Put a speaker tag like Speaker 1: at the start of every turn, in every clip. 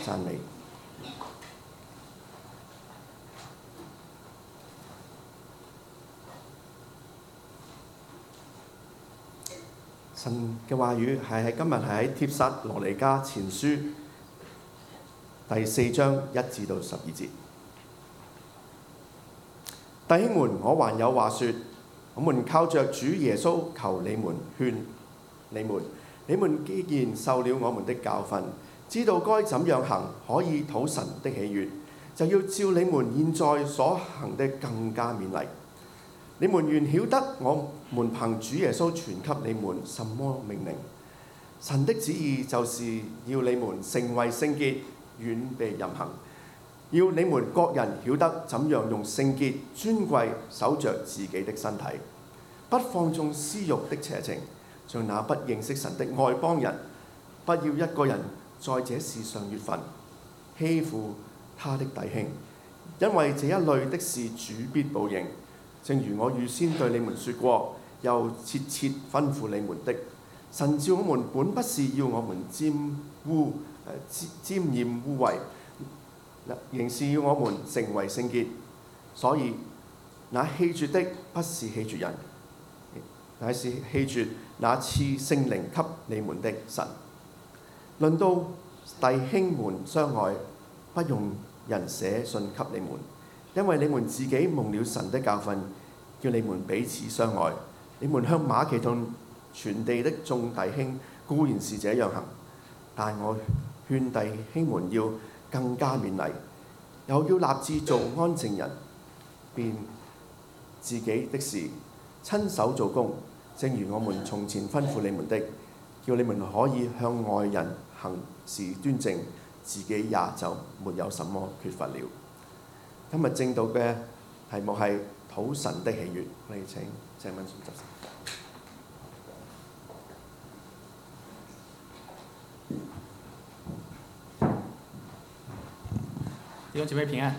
Speaker 1: 讚美。神嘅話語今日係喺帖撒羅尼迦前書第4章1至到12節。弟兄們，我還有話說，我們靠着主耶穌求你們勸你們既然受了我們的教訓，知道該怎樣行可以討神的喜悅，就要照你們現在所行的更加勉勵。你們原曉得我們憑主耶穌傳給你們什麼命令。神的旨意就是要你們成為聖潔，遠避淫行，要你們各人曉得怎樣用聖潔尊貴守着自己的身體，不放縱私慾的邪情，像那不認識神的外邦人。不要一個人在這事上越份，欺負他的弟兄，因為這一類的事主必報應。正如我預先對你們說過，又切切吩咐你們的，神召我們本不是要我們沾染污穢，仍是要我們成為聖潔。所以那棄絕的不是棄絕人，乃是棄絕那賜聖靈給你們的神。論到弟兄們相愛，不用人寫信給你們，因為你們自己蒙了神的教訓，叫你們彼此相愛。你們向馬其頓全地的眾弟兄固然是這樣行，但我勸弟兄們要更加勉勵，又要立志做安靜人，便自己的事親手做工，正如我們從前吩咐你們的，叫你們可以向外人行事端正，自己也就沒有什麼缺乏了。今日正道嘅題目係討神的喜悅，我哋請鄭敏順執事。
Speaker 2: 弟兄姐妹平安。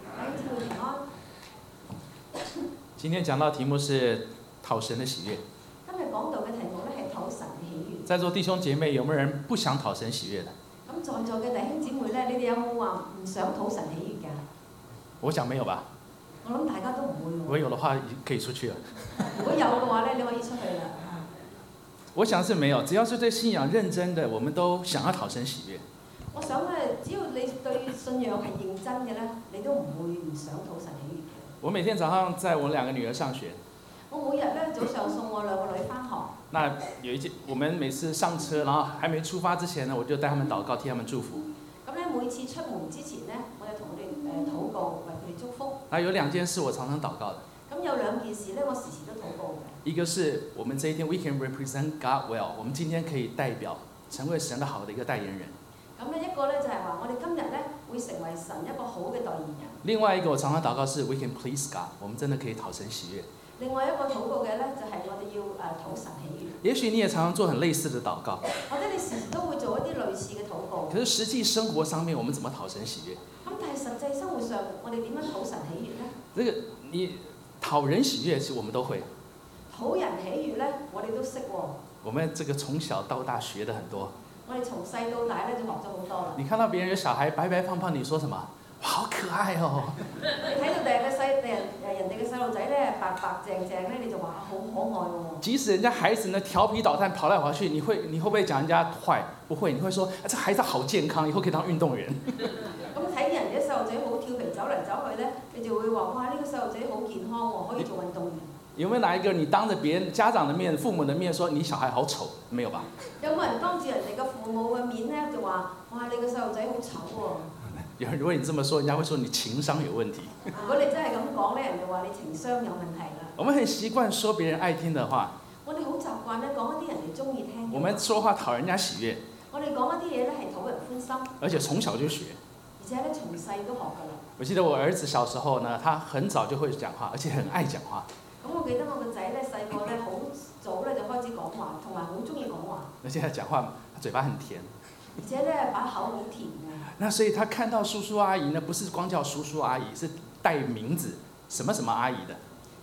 Speaker 2: 今天講到題目是討神的喜悅。
Speaker 3: 今日講到嘅題目咧係討神嘅喜悅。
Speaker 2: 在座弟兄姐妹有沒有人不想討神喜悅的？
Speaker 3: 咁在座嘅弟兄姊妹咧，你哋有冇話唔想討神喜悅㗎？
Speaker 2: 我想沒有吧。
Speaker 3: 我諗大家都唔會喎。
Speaker 2: 如果有的話，可以出去了。
Speaker 3: 如果有嘅話咧，你可以出去啦。
Speaker 2: 我想是沒有，只要是對信仰認真的，我們都想要討神喜悅。
Speaker 3: 我想咧，只要你對信仰係認真嘅咧，你都唔會唔想討神喜悅嘅。
Speaker 2: 我每天早上載我兩個女兒上學。
Speaker 3: 我每日咧早上送我兩個女返學。
Speaker 2: 那有一件，我們每次上車，然後還沒出發之前呢，我就帶他們禱告，替他們祝福。
Speaker 3: 咁咧每次出門之前咧，我就同佢哋禱告，為佢哋祝福。
Speaker 2: 那有兩件事我常常禱告的。
Speaker 3: 咁有兩件事咧，我時時都禱告嘅。
Speaker 2: 一個是我們這一天 we can represent God well， 我們今天可以代表成為神的好的一個代言人。
Speaker 3: 咁咧一個咧就係話，我哋今日咧會成為神一個好嘅代言人。
Speaker 2: 另外一個我常常禱告是 we can please God， 我們真的可以討神喜悅。
Speaker 3: 另外一個禱告嘅咧就係我哋要討神喜悅。
Speaker 2: 也許你也常常做很類似的禱告，
Speaker 3: 或者你時時都會做一啲類似嘅禱告。
Speaker 2: 可是實際生活上面，我們怎麼討神喜悅？
Speaker 3: 咁但係實際生活上，我哋點樣討神喜悅呢？
Speaker 2: 這個你討人喜悅，其實我們都會。
Speaker 3: 討人喜悅咧，我哋都識喎。
Speaker 2: 我們這個從小到大學得很多。
Speaker 3: 我哋從細到大咧就學咗好多啦。
Speaker 2: 你看到別人有小孩白白胖胖，你說什麼？好可愛哦！
Speaker 3: 你睇到人哋嘅細路仔咧白白淨淨咧，你就話好可愛喎。
Speaker 2: 即使人家孩子呢調皮搗蛋跑來跑去，你會不會講人家壞？不會，你會說這孩子好健康，以後可以當運動員。
Speaker 3: 咁睇人哋細路仔好調皮走嚟走去咧，你就會話哇呢個細路仔好健康喎，可以做運動員。
Speaker 2: 有沒有哪一個你當着別人家長的面、父母的面說你小孩好醜？沒有吧？
Speaker 3: 有冇人當住人哋嘅父母嘅面咧就話哇你個細路仔好醜喎？
Speaker 2: 如果你這麼說，人家會說你情商有問題。
Speaker 3: 如果你真係咁講咧，人就話你情商有問題啦。
Speaker 2: 我們很習慣說別人愛聽的話。
Speaker 3: 我哋好習慣咧講一啲人哋中意聽嘅話。
Speaker 2: 我們說話討人家喜悅。
Speaker 3: 我哋講一啲嘢咧係討人歡心。
Speaker 2: 而且從小就學。
Speaker 3: 而且咧從細都學㗎啦。
Speaker 2: 我記得我兒子小時候呢，他很早就會講話，而且很愛講話。
Speaker 3: 咁我記得我個仔咧細個咧好早咧就開始講話，同埋好中意講話。
Speaker 2: 而且他講話，他嘴巴很甜。
Speaker 3: 而且咧把口好甜嘅。
Speaker 2: 那所以他看到叔叔阿姨呢，不是光叫叔叔阿姨，是帶名字什麼什麼阿姨的。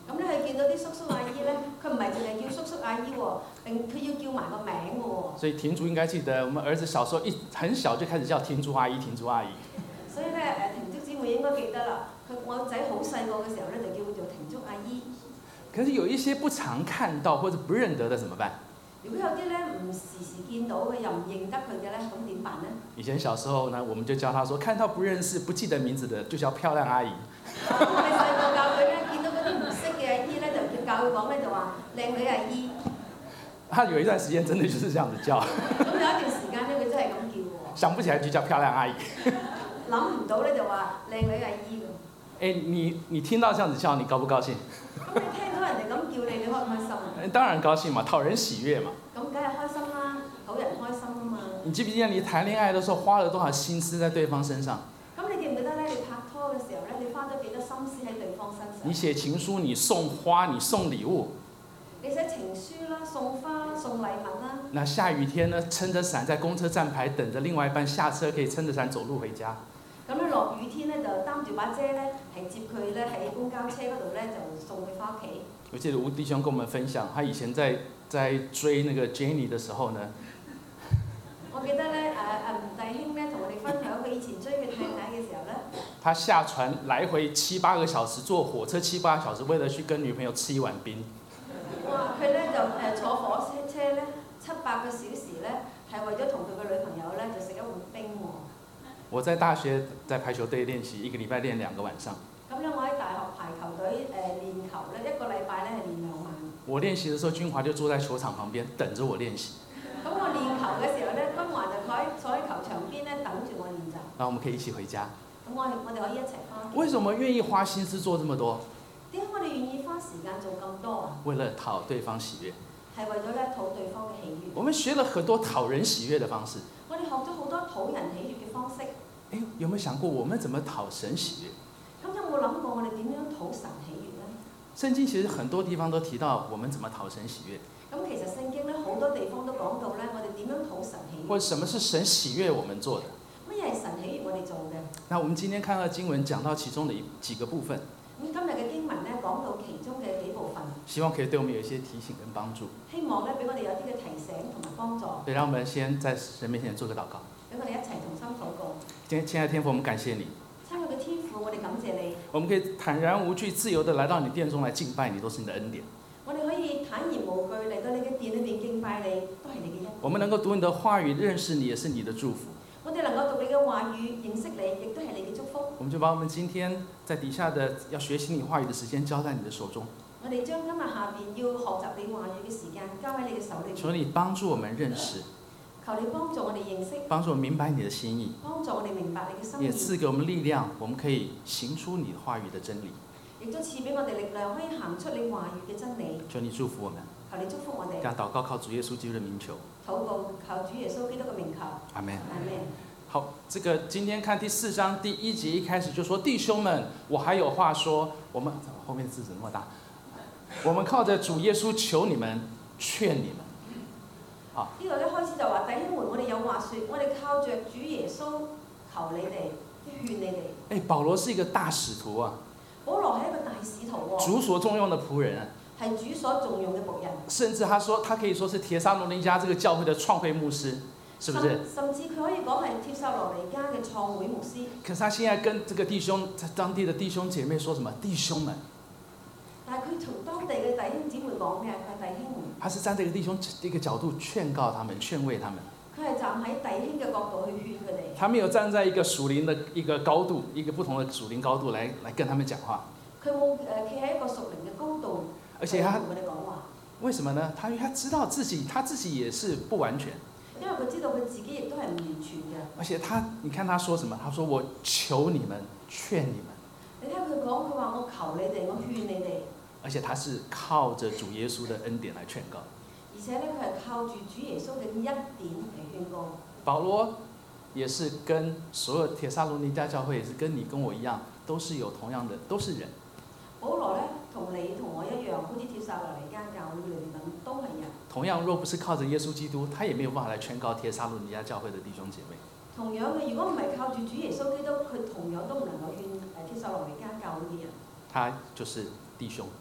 Speaker 3: 咁咧，佢見到啲叔叔阿姨咧，佢唔係淨係叫叔叔阿姨喎，並佢要叫埋個名嘅喎。
Speaker 2: 所以婷竹應該記得，我們兒子小時候很小就開始叫婷竹阿姨，婷竹阿姨。
Speaker 3: 所以咧，婷竹姊妹應該記得啦。我仔好細個嘅時候咧，就叫佢做婷竹阿姨。
Speaker 2: 可是有一些不常看到或者不認得的怎麼辦？
Speaker 3: 如果有啲咧唔時時見到嘅，又唔認得佢嘅咧，咁點辦呢？
Speaker 2: 以前小時候呢，我們就教他說，看到不認識、不記得名字的，就叫漂亮阿姨。
Speaker 3: 我哋細個教佢咧，見到嗰啲唔識嘅阿姨咧，就教佢講咩就話靚女阿姨。
Speaker 2: 他有一段時間真的就是這樣子叫。
Speaker 3: 咁有一段時間咧，佢真係咁叫喎。
Speaker 2: 想不起來就叫漂亮阿姨。
Speaker 3: 諗唔到咧就話靚女阿姨㗎。
Speaker 2: 你聽到這樣子叫，你高不高興？
Speaker 3: 咁你聽到人哋咁叫你，你開唔開心啊？
Speaker 2: 當然高興嘛，討人喜悅嘛。
Speaker 3: 咁梗係開心啦，討人開心啊嘛。
Speaker 2: 你記不記得你談戀愛的時候花了多少心思在對方身上？
Speaker 3: 咁你記唔記得咧？你拍拖嘅時候咧，你花咗幾多心思喺對方身上？
Speaker 2: 你寫情書，你送花，你送禮物。
Speaker 3: 你寫情書啦，送花啦，送禮物啦。
Speaker 2: 那下雨天呢，撐着傘在公車站牌等着另外一半下車，可以撐着傘走路回家。
Speaker 3: 咁咧落雨天咧就擔住把遮咧，係接佢咧喺公交車嗰度咧就送佢翻屋企。
Speaker 2: 我記得吳弟兄跟我們分享，他以前在追那個 Jenny 的時候呢，
Speaker 3: 我記得咧吳弟兄咧同我哋分享佢以前追佢太太嘅時候咧，
Speaker 2: 他下船來回7、8個小時，坐火車7、8個小時，為了去跟女朋友吃一碗冰。
Speaker 3: 哇！佢咧就坐火車咧7、8個小時咧，係為咗同佢個女朋友咧就食一碗冰喎。
Speaker 2: 我在大學在排球隊練習，一個禮拜練2個晚上。
Speaker 3: 咁咧，我喺大學排球隊練球咧，1個禮拜咧係練2晚。
Speaker 2: 我練習的時候，君華就坐在球場旁邊等着我練習。
Speaker 3: 咁我練球嘅時候咧，君華就坐喺球場邊咧等住我練習。
Speaker 2: 然後我們可以一起回家。
Speaker 3: 咁我哋可以一齊翻。
Speaker 2: 為什麼願意花心思做這麼多？
Speaker 3: 點解我哋願意花時間做咁多啊？
Speaker 2: 為了討對方喜悅。
Speaker 3: 係為咗咧討對方嘅喜悅。
Speaker 2: 我們學了很多討人喜悅的方式。
Speaker 3: 我哋學咗好多討人喜悅嘅方式。
Speaker 2: 有沒有想過我們怎麼討神喜悅？
Speaker 3: 咁有冇諗過我哋點樣討神喜悅呢？
Speaker 2: 聖經其實很多地方都提到我們怎麼討神喜悅。
Speaker 3: 咁其實聖經咧好多地方都講到咧，我哋點樣討神喜悅。
Speaker 2: 或者什麼是神喜悅我們做的？
Speaker 3: 乜嘢係神喜悅我哋做嘅？
Speaker 2: 那我們今天看到經文講到其中的幾個部分。
Speaker 3: 咁今日嘅經文咧講到其中嘅幾部分。
Speaker 2: 希望可以對我們有一些提醒跟幫助。
Speaker 3: 希望咧俾我哋有啲嘅提醒同埋幫助。
Speaker 2: 對，讓我們先在神面前做個禱告。
Speaker 3: 俾我哋一齊同心禱告。
Speaker 2: 親愛的天父，我們感謝你。
Speaker 3: 親愛嘅天父，我哋感謝你。
Speaker 2: 我們可以坦然無懼、自由地來到你殿中來敬拜你，都是你的恩典。
Speaker 3: 我哋可以坦然無懼嚟到你嘅殿裏面敬拜你，都係你嘅恩典。
Speaker 2: 我們能夠讀你的話語、認識你，也是你的祝福。
Speaker 3: 我哋能夠讀你嘅話語、認識你，亦都係你嘅祝福。
Speaker 2: 我們就把我們今天在底下的要學習你話語的時間交在你的手中。
Speaker 3: 我哋將今日下邊要學習你話語嘅時間交喺你嘅手裏面。
Speaker 2: 求你幫助我們認識。
Speaker 3: 求你幫助我哋認識。
Speaker 2: 幫助我們明白你的心意。
Speaker 3: 幫助我哋明白你嘅心意。
Speaker 2: 也賜給我們力量，我們可以行出你話語的真理。
Speaker 3: 亦都賜俾我哋力量，可以行出你話語嘅真理。
Speaker 2: 求你祝福我們。
Speaker 3: 求你祝福我哋。
Speaker 2: 這樣禱告靠主耶穌基督的名求。
Speaker 3: 禱告靠主耶穌基督嘅名求。
Speaker 2: 阿門。
Speaker 3: 阿門。
Speaker 2: 好，這個今天看第4章第1節一開始就說：弟兄們，我還有話說。我們後面字那麼大，我們靠着主耶穌求你們，勸你們。好。
Speaker 3: 呢度一開始就話：弟兄們，我哋有話說，我哋靠着主耶穌求你哋，勸你哋。
Speaker 2: 保羅是一個大使徒啊。
Speaker 3: 保羅係一個大使徒喎。
Speaker 2: 主所重用的僕人啊。
Speaker 3: 係主所重用嘅僕人。
Speaker 2: 甚至他可以說是帖撒羅尼迦這個教會的創會牧師。是不是？
Speaker 3: 甚至佢可以講係帖撒羅尼迦嘅創會牧師。
Speaker 2: 可是他現在跟這個弟兄，在當地的弟兄姐妹說什麼？弟兄們。
Speaker 3: 但係佢同當地嘅弟兄姊妹講咩？佢係弟兄們。
Speaker 2: 他是站在一個弟兄一個角度勸告他們、勸慰他們。
Speaker 3: 佢係站喺弟兄嘅角度去勸佢哋。
Speaker 2: 他沒有站在一個屬靈的一個高度，一個不同的屬靈高度來跟他們講話。
Speaker 3: 佢冇企喺一個屬靈嘅高度，
Speaker 2: 而且他
Speaker 3: 同佢哋講話。
Speaker 2: 為什麼呢？他知道他自己也是不完全。
Speaker 3: 因為佢知道佢自己亦都係唔完全嘅。
Speaker 2: 而且你看他說什麼？他說：我求你們，勸你們。
Speaker 3: 你聽佢講，佢話我求你哋，我勸你哋。
Speaker 2: 而且他是靠着主耶穌的恩典來勸告。
Speaker 3: 而且咧，佢係靠住主耶穌嘅恩典嚟勸告。
Speaker 2: 保羅也是跟所有帖撒羅尼迦教會，也是跟你跟我一樣，都是有同樣的，都是人。
Speaker 3: 保羅咧同你同我一樣，好似帖撒羅尼迦教會裏面咁，都係人。
Speaker 2: 同樣，若不是靠着耶穌基督，他也沒有辦法來勸告帖撒羅尼迦教會的弟兄姐妹。
Speaker 3: 同樣嘅，如果唔係靠住主耶穌基督，佢同樣都唔能夠勸帖撒羅尼迦教會嘅人。
Speaker 2: 他就是弟兄。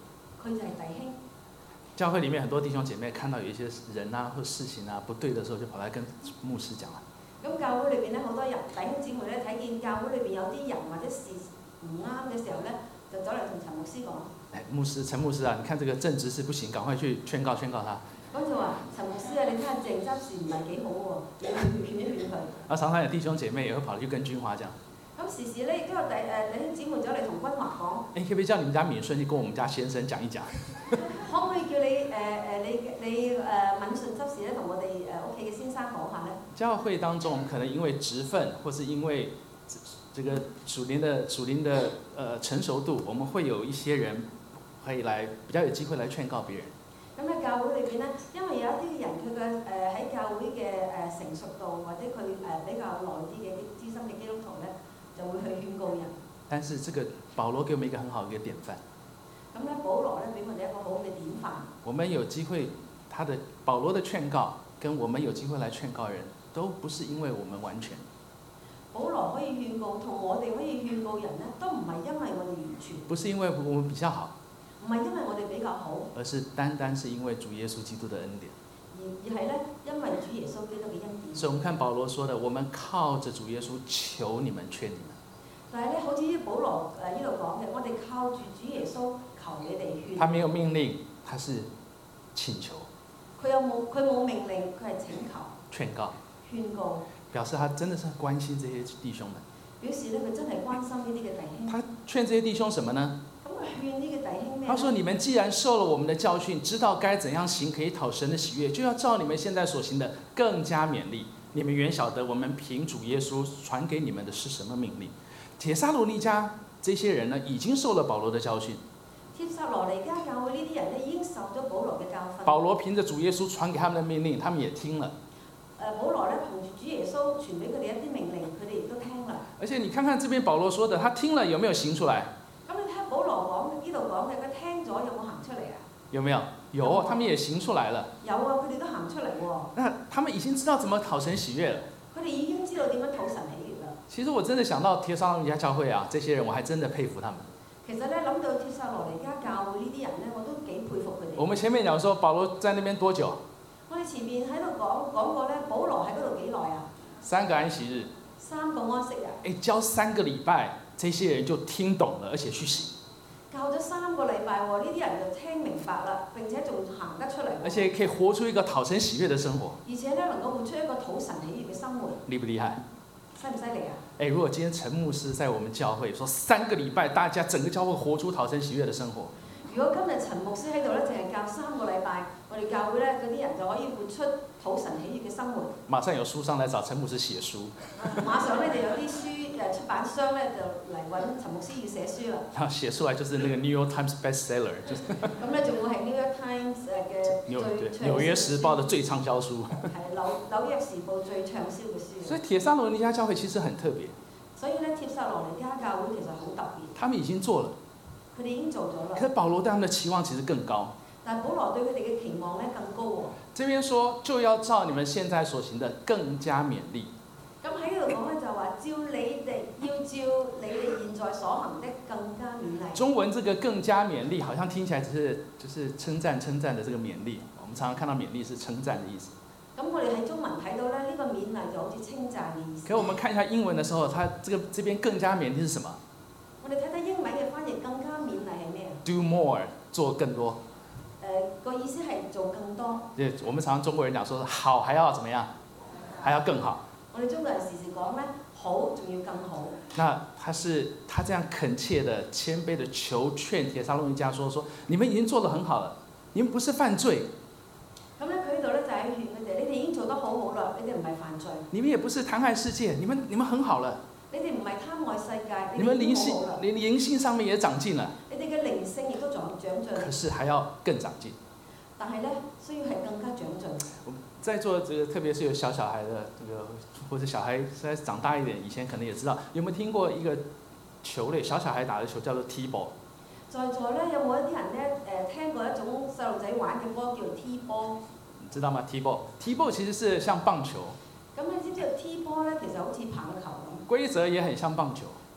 Speaker 3: 佢就係弟兄。
Speaker 2: 教會裡面很多弟兄姐妹看到有一些人啊或事情啊不對的時候，就跑來跟牧師講啦。
Speaker 3: 咁教會裏邊咧好多人弟兄姊妹咧睇見教會裏邊有啲人或者事唔啱嘅時候咧，就走嚟同陳牧師講。
Speaker 2: 陳牧師啊，你看這個正執事不行，趕快去勸告他。
Speaker 3: 咁就話陳牧師啊，你睇下正執事唔係幾好喎，你去勸一勸佢。
Speaker 2: 啊，常常有弟兄姐妹也會跑去跟君華講。
Speaker 3: 咁時時咧亦都有弟兄姊妹走嚟同君華講。
Speaker 2: 可唔可以叫你們家敏順去跟我們家先生講一講？
Speaker 3: 可唔可以叫你敏順執事咧，同我哋屋企嘅先生講下咧？
Speaker 2: 教會當中，我們可能因為職分，或是因為這個屬靈的成熟度，我們會有一些人可以來比較有機會來勸告別人。
Speaker 3: 咁喺教會裏邊咧，因為有一啲人佢嘅喺教會嘅成熟度，或者佢比較耐啲嘅資深嘅基督徒咧，就會去勸告人。
Speaker 2: 但是這個保羅給我們一個很好嘅典範。
Speaker 3: 咁咧，保羅咧俾我哋一個好嘅典範。
Speaker 2: 我們有機會，保羅的勸告，跟我們有機會來勸告人，都不是因為我們完全。
Speaker 3: 保羅可以勸告，同我哋可以勸告人咧，都唔係因為我哋完全。
Speaker 2: 不是因為我們比較好。
Speaker 3: 唔係因為我哋比較好。而
Speaker 2: 是單單是因為主耶穌基督的恩典。
Speaker 3: 而係咧，因為主耶穌基督嘅恩典。
Speaker 2: 所以我們看保羅說的，我們靠着主耶穌求你們勸你們。
Speaker 3: 但係咧，好似保羅呢度講嘅，我哋靠住主耶穌求你哋勸。
Speaker 2: 他沒有命令，他是請求。
Speaker 3: 佢冇命令，佢係請求。
Speaker 2: 勸告。
Speaker 3: 勸告。
Speaker 2: 表示他真的是關心這些弟兄們。
Speaker 3: 表示咧，佢真係關心呢啲嘅弟兄。
Speaker 2: 他勸這些弟兄什麼呢？
Speaker 3: 咁佢勸呢個弟兄咩？
Speaker 2: 他說：你們既然受了我們的教訓，知道該怎樣行可以討神的喜悅，就要照你們現在所行的更加勉勵。你們原曉得我們憑主耶穌傳給你們的是什麼命令。帖撒羅尼迦這些人呢，已經受了保羅的教訓。
Speaker 3: 帖撒羅尼迦教會呢啲人呢，已經受咗保羅嘅教訓。
Speaker 2: 保羅憑着主耶穌傳給他們的命令，他們也聽了。
Speaker 3: 保羅咧憑住主耶穌傳俾佢哋一啲命令，佢哋亦都聽啦。
Speaker 2: 而且你看看這邊保羅說的，他聽了有沒有行出來？
Speaker 3: 咁你睇保羅講呢度講嘅，佢聽咗有冇行出嚟啊？
Speaker 2: 有沒有？有，他們也行出來了。
Speaker 3: 有啊，佢哋都行出嚟喎。
Speaker 2: 那他們已經知道怎麼討神喜悅了。
Speaker 3: 佢哋已經知道點樣討神喜悅啦。
Speaker 2: 其實我真的想到帖撒羅尼迦教會啊，這些人我還真的佩服他們。
Speaker 3: 其實咧諗到帖撒羅尼迦教會呢啲人咧，我都幾佩服佢哋。
Speaker 2: 我們前面講說保羅在那邊多久？
Speaker 3: 我哋前面喺度講過咧，保羅喺嗰度幾耐啊
Speaker 2: ？3個安息日。
Speaker 3: 3個安息日。
Speaker 2: 教3個禮拜，這些人就聽懂了，而且去行。
Speaker 3: 教咗3個禮拜喎，呢啲人就聽明白啦，並且仲行得出嚟。
Speaker 2: 而且可以活出一個討神喜悅的生活。
Speaker 3: 而且咧能夠活出一個討神喜悅嘅生活。
Speaker 2: 厲不厲害？
Speaker 3: 犀唔犀利啊？
Speaker 2: 如果今天陳牧師在我們教會說3個禮拜，大家整個教會活出討神喜悅的生活。
Speaker 3: 如果今日陳牧師喺度咧，淨係教3個禮拜，我哋教會咧嗰啲人就可以活出討神喜悅嘅生活。
Speaker 2: 馬上有書商來找陳牧師寫書。
Speaker 3: 馬上咧就有啲書出版商咧就嚟揾陳牧師要寫書啦。
Speaker 2: 然後寫出來就是那個 New York Times bestseller，就是。
Speaker 3: 咁咧仲會係 New York Times 嘅
Speaker 2: 紐約時報的最暢銷書。
Speaker 3: 係紐約時報最暢銷嘅書。
Speaker 2: 所以帖撒羅尼迦教會其實很特別。
Speaker 3: 所以咧，帖撒羅尼迦教會其實好特別。
Speaker 2: 他們已經做了。
Speaker 3: 佢哋已經做咗啦。
Speaker 2: 可是保羅對他們的期望其實更高。
Speaker 3: 但係保羅對佢哋嘅期望咧更高喎。
Speaker 2: 這邊說就要照你們現在所行的更加勉勵。
Speaker 3: 咁喺呢度講咧就話要照你哋現在所行的更加勉勵。
Speaker 2: 中文這個更加勉勵，好像聽起來就是稱讚的這個勉勵。我們常常看到勉勵是稱讚的意思。
Speaker 3: 咁我哋喺中文睇到咧，呢個勉勵就好似稱讚嘅意思。
Speaker 2: 可我們看一下英文的時候，它這邊更加勉勵是什麼？
Speaker 3: 我哋睇睇英文嘅翻譯，更加勉勵係咩啊
Speaker 2: ？Do more， 做更多。
Speaker 3: 個意思係做更多。
Speaker 2: 我們常常中國人講說好還要怎麼樣？還要更好。
Speaker 3: 我哋中國人時時講咧，好仲要更好。
Speaker 2: 那他這樣懇切的、謙卑的求勸帖撒羅尼迦說，你們已經做得很好了，你們不是犯罪。
Speaker 3: 咁咧，佢呢度咧就係勸佢哋，你哋已經做得好好啦，你哋唔係犯罪。
Speaker 2: 你們也不是貪愛世界，你們很好了。
Speaker 3: 你哋唔係貪愛世界，
Speaker 2: 你們靈性上面也長進了。
Speaker 3: 你哋嘅靈性亦都長進。
Speaker 2: 可是還要更長進。
Speaker 3: 但係咧，需要係更加長進。
Speaker 2: 在座這個，特別是有小孩的這個，或者小孩再長大一點，以前可能也知道，有沒有聽過一個球類，小孩打的球叫做 T-ball。
Speaker 3: 在座咧有冇一啲人咧聽過一種細路仔玩嘅波叫做 T-ball？
Speaker 2: 你知道嗎 ？T-ball 其實是像棒球。
Speaker 3: 咁你知唔知道 T-ball咧其實好似棒球咁？
Speaker 2: 規則也很像棒球。
Speaker 3: 佢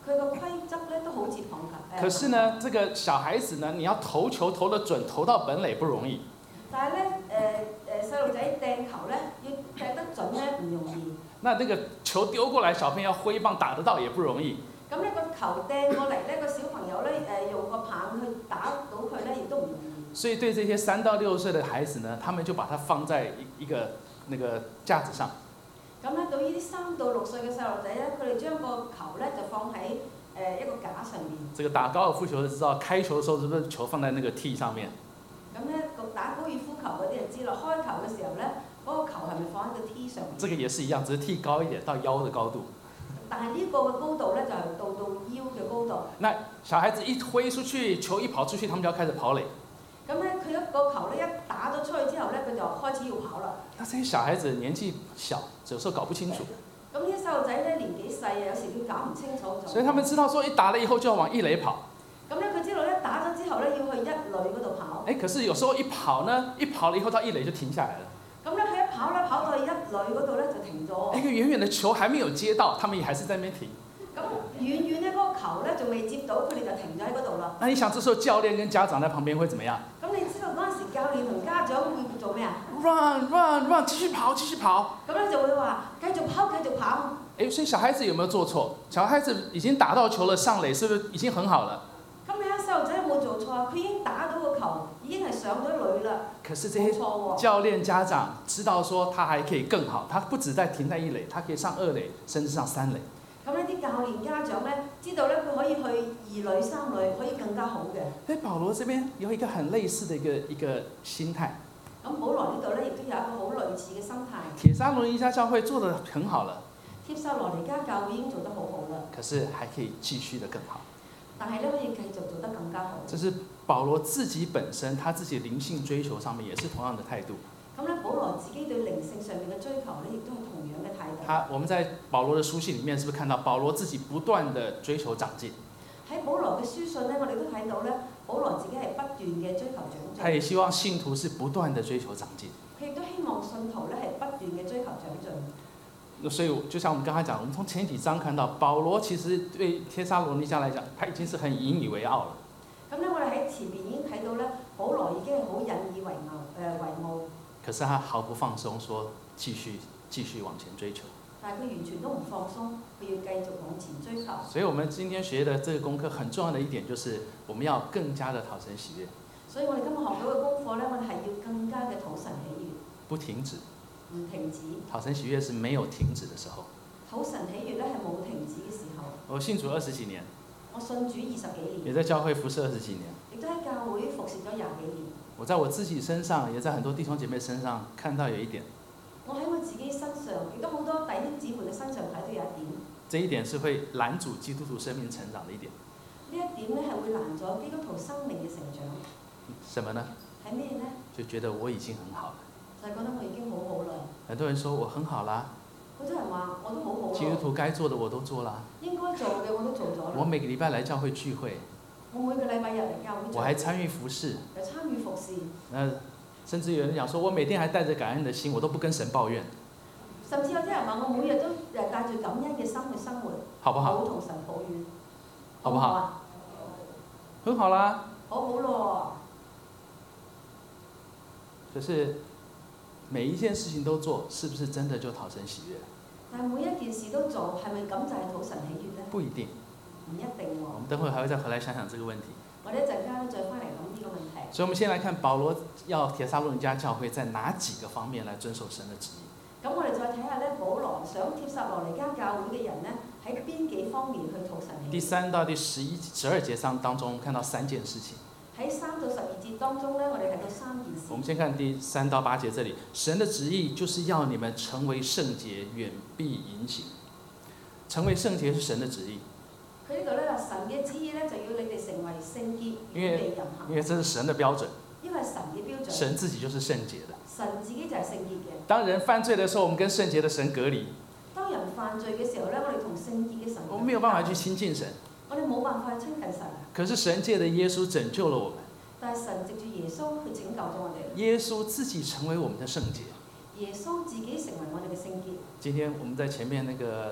Speaker 3: 佢個規則咧都好似龐
Speaker 2: 可是呢，這個小孩子呢，你要投球投得準，投到本壘不容易。
Speaker 3: 但係咧細路仔掟球咧要掟得準咧唔容易。
Speaker 2: 那這個球丟過來，小朋友要揮棒打得到也不容易。
Speaker 3: 咁呢個球掟過嚟咧，個小朋友咧用個棒去打到佢咧，亦都唔容易。
Speaker 2: 所以對這些3到6歲的孩子呢，他們就把它放在一個那個架子上。
Speaker 3: 咁咧，對於呢啲3到6歲嘅細路仔咧，佢哋將個球咧就放喺一個架上面。
Speaker 2: 這個打高爾夫球的知道，開球的時候是不是球放在那個 T 上面？
Speaker 3: 咁咧，打高爾夫球嗰啲人知啦，開球嘅時候咧，嗰個球係咪放喺個 T 上面？
Speaker 2: 這個也是一樣，只是 T 高一點到腰的高度。
Speaker 3: 但係呢個嘅高度咧就係到腰嘅高度。
Speaker 2: 那小孩子一揮出去，球一跑出去，他們就要開始跑壘。
Speaker 3: 咁咧，佢一個球咧一打咗出去之後咧，佢就開始要跑啦。
Speaker 2: 那這些小孩子年紀小，有時候搞不清楚。
Speaker 3: 咁呢啲細路仔咧年紀細，有時佢搞唔清楚就。
Speaker 2: 所以他們知道說，一打了以後就要往一壘跑。
Speaker 3: 咁咧，佢知道咧打咗之後咧要去一壘嗰度跑。
Speaker 2: 可是有時候一跑呢，一跑了以後到一壘就停下來了。
Speaker 3: 咁咧，佢一跑咧跑到去一壘嗰度咧就停咗。
Speaker 2: 一個遠遠的球還沒有接到，他們也還是在那邊停。
Speaker 3: 咁遠遠咧嗰個球咧仲未接到，佢哋就停咗喺嗰度啦。
Speaker 2: 那你想，這時候教練跟家長在旁邊會怎麼樣？
Speaker 3: 咁你知道嗰陣時教練同家長會做咩啊
Speaker 2: ？Run run run，繼續跑繼續跑。
Speaker 3: 咁咧就會話繼續跑繼續跑。
Speaker 2: 所以小孩子有沒有做錯？小孩子已經打到球了，上壘是不是已經很好了？
Speaker 3: 咁你睇細路仔有冇做錯啊？佢已經打到個球，已經係上咗壘啦。
Speaker 2: 可是這些教練家長知道說，他還可以更好，他不止在停在一壘，他可以上2壘，甚至上3壘。
Speaker 3: 咁呢啲教練家長咧，知道咧佢可以去2壘、3壘，可以更加好嘅。
Speaker 2: 所以保羅這邊有一個很類似的一個心態。
Speaker 3: 咁保羅呢度咧，亦都有一個好類似嘅心態。
Speaker 2: 帖撒羅尼迦教會做得很好了。
Speaker 3: 帖撒羅尼迦教會已經做得好好啦。
Speaker 2: 可是還可以繼續得更好。
Speaker 3: 但係咧，可以繼續做得更加好。
Speaker 2: 這是保羅自己本身，他自己靈性追求上面也是同樣的態度。
Speaker 3: 咁咧，保羅自己對靈性上面嘅追求咧，亦都係同樣嘅態度。
Speaker 2: 我們在保羅的書信裡面，是不是看到保羅自己不斷的追求長進？
Speaker 3: 喺保羅嘅書信咧，我哋都睇到咧，保羅自己係不斷嘅追求長進。
Speaker 2: 他也希望信徒是不斷的追求長進。
Speaker 3: 佢亦都希望信徒咧係不斷嘅追求長進。
Speaker 2: 所以，就像我們剛才講，我們從前幾章看到，保羅其實對帖撒羅尼迦來講，他已經是很引以為傲了。
Speaker 3: 咁咧，我哋喺前面已經睇到咧，保羅已經係好引以為傲。
Speaker 2: 可是他毫不放鬆，說繼續往前追求。
Speaker 3: 但係佢完全都唔放鬆，佢要繼續往前追求。
Speaker 2: 所以我們今天學的這個功課很重要的一點，就是我們要更加的討神喜悅。
Speaker 3: 所以我哋今日學到嘅功課咧，我哋係要更加嘅討神喜悅。
Speaker 2: 不停止。
Speaker 3: 唔停止。
Speaker 2: 討神喜悅是沒有停止的時候。
Speaker 3: 討神喜悅咧係冇停止嘅時候。
Speaker 2: 我信主20幾年。
Speaker 3: 我信主20幾年。
Speaker 2: 也在教會服侍20幾年。
Speaker 3: 亦都喺教會服侍咗20幾年。
Speaker 2: 我在我自己身上，也在很多弟兄姐妹身上看到有一點。
Speaker 3: 我喺我自己身上，亦都好多弟兄姊妹嘅身上睇到有一點。
Speaker 2: 這一點是會攔阻基督徒生命成長的一點。
Speaker 3: 呢一點咧係會攔阻基督徒生命嘅成長。
Speaker 2: 什麼呢？
Speaker 3: 係咩呢？
Speaker 2: 就覺得我已經很好了。
Speaker 3: 就係覺得我已經好好啦。
Speaker 2: 很多人說我很好啦。
Speaker 3: 好多人話我都好好。
Speaker 2: 基督徒該做的我都做啦。
Speaker 3: 應該做嘅我都做咗啦。
Speaker 2: 我每個禮拜來教會聚會。
Speaker 3: 我每個禮拜日嚟教會。
Speaker 2: 我還參與服侍。
Speaker 3: 有參與服侍。
Speaker 2: 甚至有人講說，我每天還帶着感恩的心，我都不跟神抱怨。
Speaker 3: 甚至有啲人話，我每日都帶住感恩嘅心去生活，
Speaker 2: 好不好？
Speaker 3: 冇同神抱怨，
Speaker 2: 好不好？很好啦。
Speaker 3: 好好咯。
Speaker 2: 可是每一件事情都做，是不是真的就討神喜悅？
Speaker 3: 但係每一件事都做，係咪咁就係討神喜悅呢？
Speaker 2: 不一定。
Speaker 3: 唔一定喎。
Speaker 2: 我們等會還會再回來想想這個問題。
Speaker 3: 我哋一陣間再翻嚟諗呢個問題。
Speaker 2: 所以，我們先來看保羅要帖撒羅尼迦教會在哪幾個方面來遵守神的旨意。
Speaker 3: 咁我哋再睇下咧，保羅想帖撒羅尼迦教會嘅人咧，喺邊幾方面去討神喜悅？
Speaker 2: 第3到第11、12節當中看到3件事情。
Speaker 3: 喺3到12節當中咧，我哋睇到3件事。
Speaker 2: 我們先看第3到8節這裡，神的旨意就是要你們成為聖潔，遠避淫行。成為聖潔是神的旨意。
Speaker 3: 佢呢度咧話神嘅旨意咧，就要你哋成為聖潔，遠避淫行。
Speaker 2: 因為這是神的標準。
Speaker 3: 因為神嘅標準。
Speaker 2: 神自己就是聖潔的。
Speaker 3: 神自己就係聖潔嘅。
Speaker 2: 當人犯罪的時候，我們跟聖潔的神隔離。
Speaker 3: 當人犯罪嘅時候咧，我哋同聖潔嘅神。
Speaker 2: 我們沒有辦法去親近神。
Speaker 3: 我哋冇辦法去親近神。
Speaker 2: 可是神借的耶穌拯救了我們。
Speaker 3: 但係神藉住耶穌去拯救咗我哋。
Speaker 2: 耶穌自己成為我們的聖潔。
Speaker 3: 耶穌自己成為我哋嘅聖潔。
Speaker 2: 今天我們在前面那個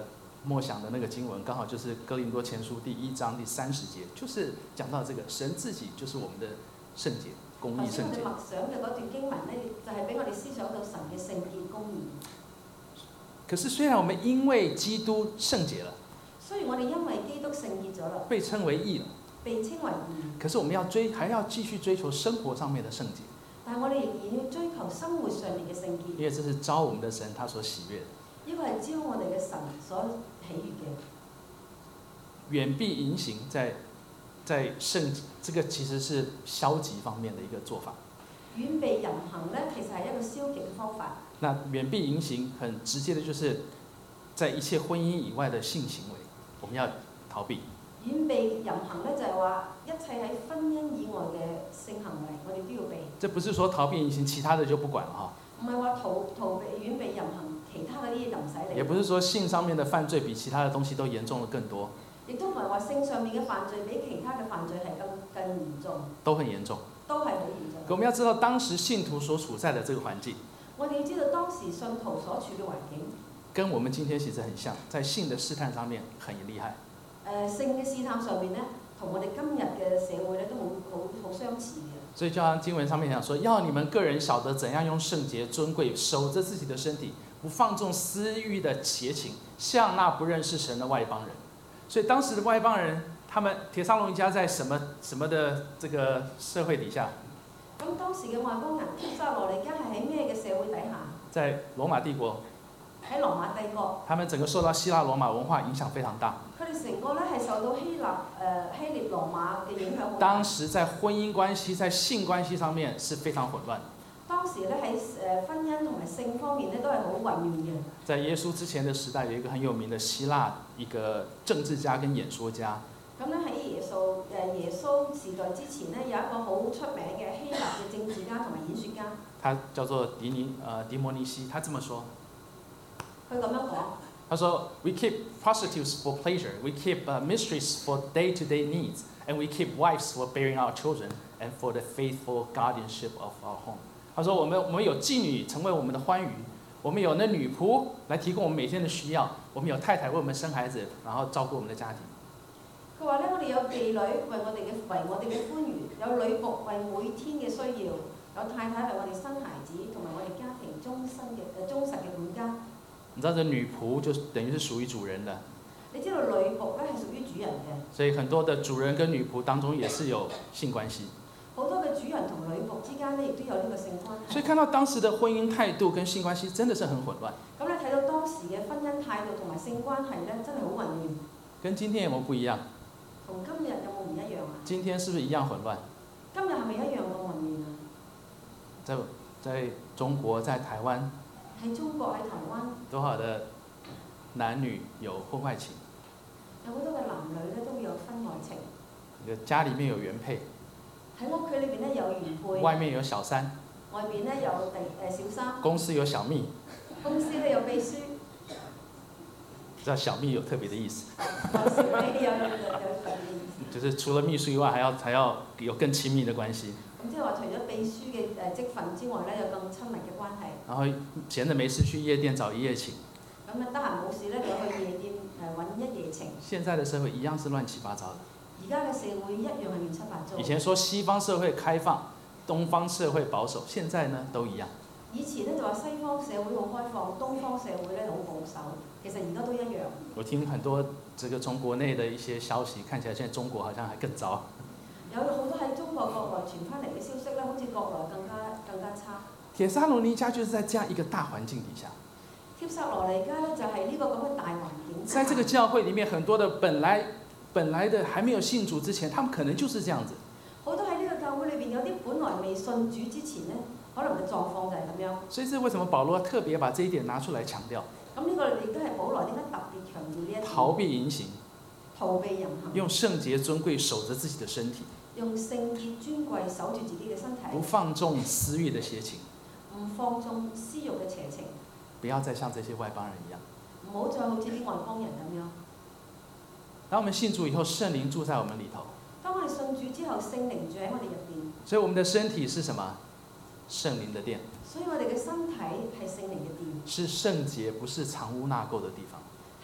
Speaker 2: 默想的那个经文，刚好就是哥林多前书第1章第30節，就是講到這個神自己就是我們的聖潔、公義、聖潔。
Speaker 3: 頭先我哋默想嘅嗰段經文咧，就係俾我哋思想到神嘅聖潔公義。
Speaker 2: 可是雖然我們因為基督聖潔了，
Speaker 3: 雖然我哋因為基督聖潔咗啦，
Speaker 2: 被稱為義了，
Speaker 3: 被稱為義，
Speaker 2: 可是我們還要繼續追求生活上面的聖潔，
Speaker 3: 但係我哋仍然要追求生活上面嘅聖潔。
Speaker 2: 因為這是招我們的神他所喜悅的。
Speaker 3: 呢個係招我哋嘅神所喜悅嘅。
Speaker 2: 遠避淫行在聖，這個其實是消極方面的一個做法。
Speaker 3: 遠避淫行咧，其實係一個消極嘅方法。
Speaker 2: 那遠避淫行很直接的，就是在一切婚姻以外的性行為，我們要逃避。
Speaker 3: 遠避淫行咧，就係話一切喺婚姻以外嘅性行為，我哋都要避。
Speaker 2: 這不是說逃避淫行，其他的就不管了哈。
Speaker 3: 唔係話逃避遠避淫行，其他嗰啲嘢就唔使理。
Speaker 2: 也不是說性上面的犯罪比其他的東西都嚴重得更多。
Speaker 3: 亦都唔係話性上面嘅犯罪比其他嘅犯罪係更嚴重。
Speaker 2: 都很嚴重。
Speaker 3: 都係好嚴重。
Speaker 2: 我們要知道當時信徒所處在的這個環境，
Speaker 3: 我哋要知道當時信徒所處嘅環境，
Speaker 2: 跟我們今天其實很像，在性的試探上面很厲害。
Speaker 3: 性嘅試探上面咧，同我哋今日嘅社會咧都好相似嘅。
Speaker 2: 所以就像經文上面講說，要你們個人曉得怎樣用聖潔尊貴守着自己的身體，不放縱私欲的邪情，像那不認識神的外邦人。所以當時的外邦人，他們帖撒羅尼迦在什麼的這個社會底下？
Speaker 3: 咁當時嘅外邦人帖撒羅尼迦係喺咩嘅社會底下？
Speaker 2: 在羅馬帝國。
Speaker 3: 喺羅馬帝國。
Speaker 2: 他們整個受到希臘羅馬文化影響非常大。
Speaker 3: 佢哋成個咧係受到希臘羅馬嘅影響好大。
Speaker 2: 當時在婚姻關係、在性關係上面是非常混亂。
Speaker 3: 當時咧喺婚姻同埋性方面咧都係好混亂嘅。
Speaker 2: 在耶穌之前的時代，有一個很有名的希臘一個政治家跟演說家。
Speaker 3: 咁咧喺耶穌時代之前咧，有一個好出名嘅希臘嘅政治家同埋演說家。
Speaker 2: 他叫做狄摩尼西，他這麼說。
Speaker 3: 佢咁樣講。
Speaker 2: 他說 ：We keep prostitutes for pleasure, we keep mistresses for day-to-day needs, and we keep wives for bearing our children and for the faithful guardianship of our home。他說：我們有妓女成為我們的歡愉，我們有那女僕來提供我們每天的需要，我們有太太為我們生孩子，然後照顧我們的家庭。
Speaker 3: 佢話咧，我哋有妓女為我哋嘅歡愉，有女僕為每天嘅需要，有太太為我哋生孩子，同埋我哋家庭忠實嘅管家。
Speaker 2: 你知道這女僕就等於是屬於主人的。
Speaker 3: 你知道女僕咧係屬於主人嘅。
Speaker 2: 所以很多的主人跟女僕當中也是有性關係。
Speaker 3: 好多嘅主人同女僕之間咧，亦都有呢個性關係。
Speaker 2: 所以看到當時的婚姻態度跟性關係真的是很混亂。
Speaker 3: 咁你睇到當時嘅婚姻態度同埋性關係咧，真係好混亂。
Speaker 2: 跟今天有冇不一樣？
Speaker 3: 同今日有冇唔一樣啊？
Speaker 2: 今天是不是一樣混亂？
Speaker 3: 今日係咪一樣咁混亂啊？
Speaker 2: 在中國，在台灣。
Speaker 3: 喺中國喺台灣。
Speaker 2: 多少的男女有婚外情？
Speaker 3: 有好多嘅男女咧都會有婚外情。
Speaker 2: 家裡面有原配。
Speaker 3: 喺屋企裏邊咧有原配。
Speaker 2: 外面有小三。
Speaker 3: 外邊咧有小三。
Speaker 2: 公司有小蜜。
Speaker 3: 公司咧有秘書。
Speaker 2: 知道小蜜有特別的意思。
Speaker 3: 小蜜有特別嘅意思。
Speaker 2: 就是除了秘書以外，還要有更親密的關係。
Speaker 3: 咁即係話，除咗秘書嘅職份之外咧，有更親密嘅關係。
Speaker 2: 然後閒着沒事去夜店找一夜情。
Speaker 3: 咁啊，得閒冇事咧，就去夜店揾一夜情。
Speaker 2: 現在的社會一樣是亂七八糟的。
Speaker 3: 而家嘅社會一樣係亂七八糟。
Speaker 2: 以前說西方社會開放，東方社會保守，現在呢都一樣。
Speaker 3: 以前咧就話西方社會好開放，東方社會咧好保守，其實而家都一樣。
Speaker 2: 我聽很多這個從國內的一些消息，看起來現在中國好像還更糟。
Speaker 3: 有好多喺中國國內傳翻嚟嘅消息咧，好似國內更加差。
Speaker 2: 帖撒羅尼迦就是在這樣一個大環境底下。
Speaker 3: 帖撒羅尼迦咧就係呢個咁嘅大環境。在
Speaker 2: 這個教會裡面，很多的本來的還沒有信主之前，他們可能就是這樣子。
Speaker 3: 好多喺呢個教會裏邊有啲本來未信主之前咧，可能嘅狀況就係咁樣。
Speaker 2: 所以，這為什麼保羅特別把這一點拿出來強調？
Speaker 3: 咁呢個亦都係保羅點解特別強調呢一點？
Speaker 2: 逃避淫行。
Speaker 3: 逃避淫行。
Speaker 2: 用聖潔尊貴守着自己的身體。
Speaker 3: 用聖潔尊貴守住自己嘅身體。
Speaker 2: 不放縱私欲的邪情。
Speaker 3: 唔放縱私欲嘅邪情。
Speaker 2: 不要再像這些外邦人一樣。
Speaker 3: 唔好再好似啲外邦人咁樣。
Speaker 2: 當我們信主以後，聖靈住在我們裡頭。
Speaker 3: 當我哋信主之後，聖靈住喺我哋入邊。
Speaker 2: 所以我們的身體是什麼？聖靈的殿。
Speaker 3: 所以我哋嘅身體係聖靈嘅殿。
Speaker 2: 是聖潔，不是藏污納垢的地方。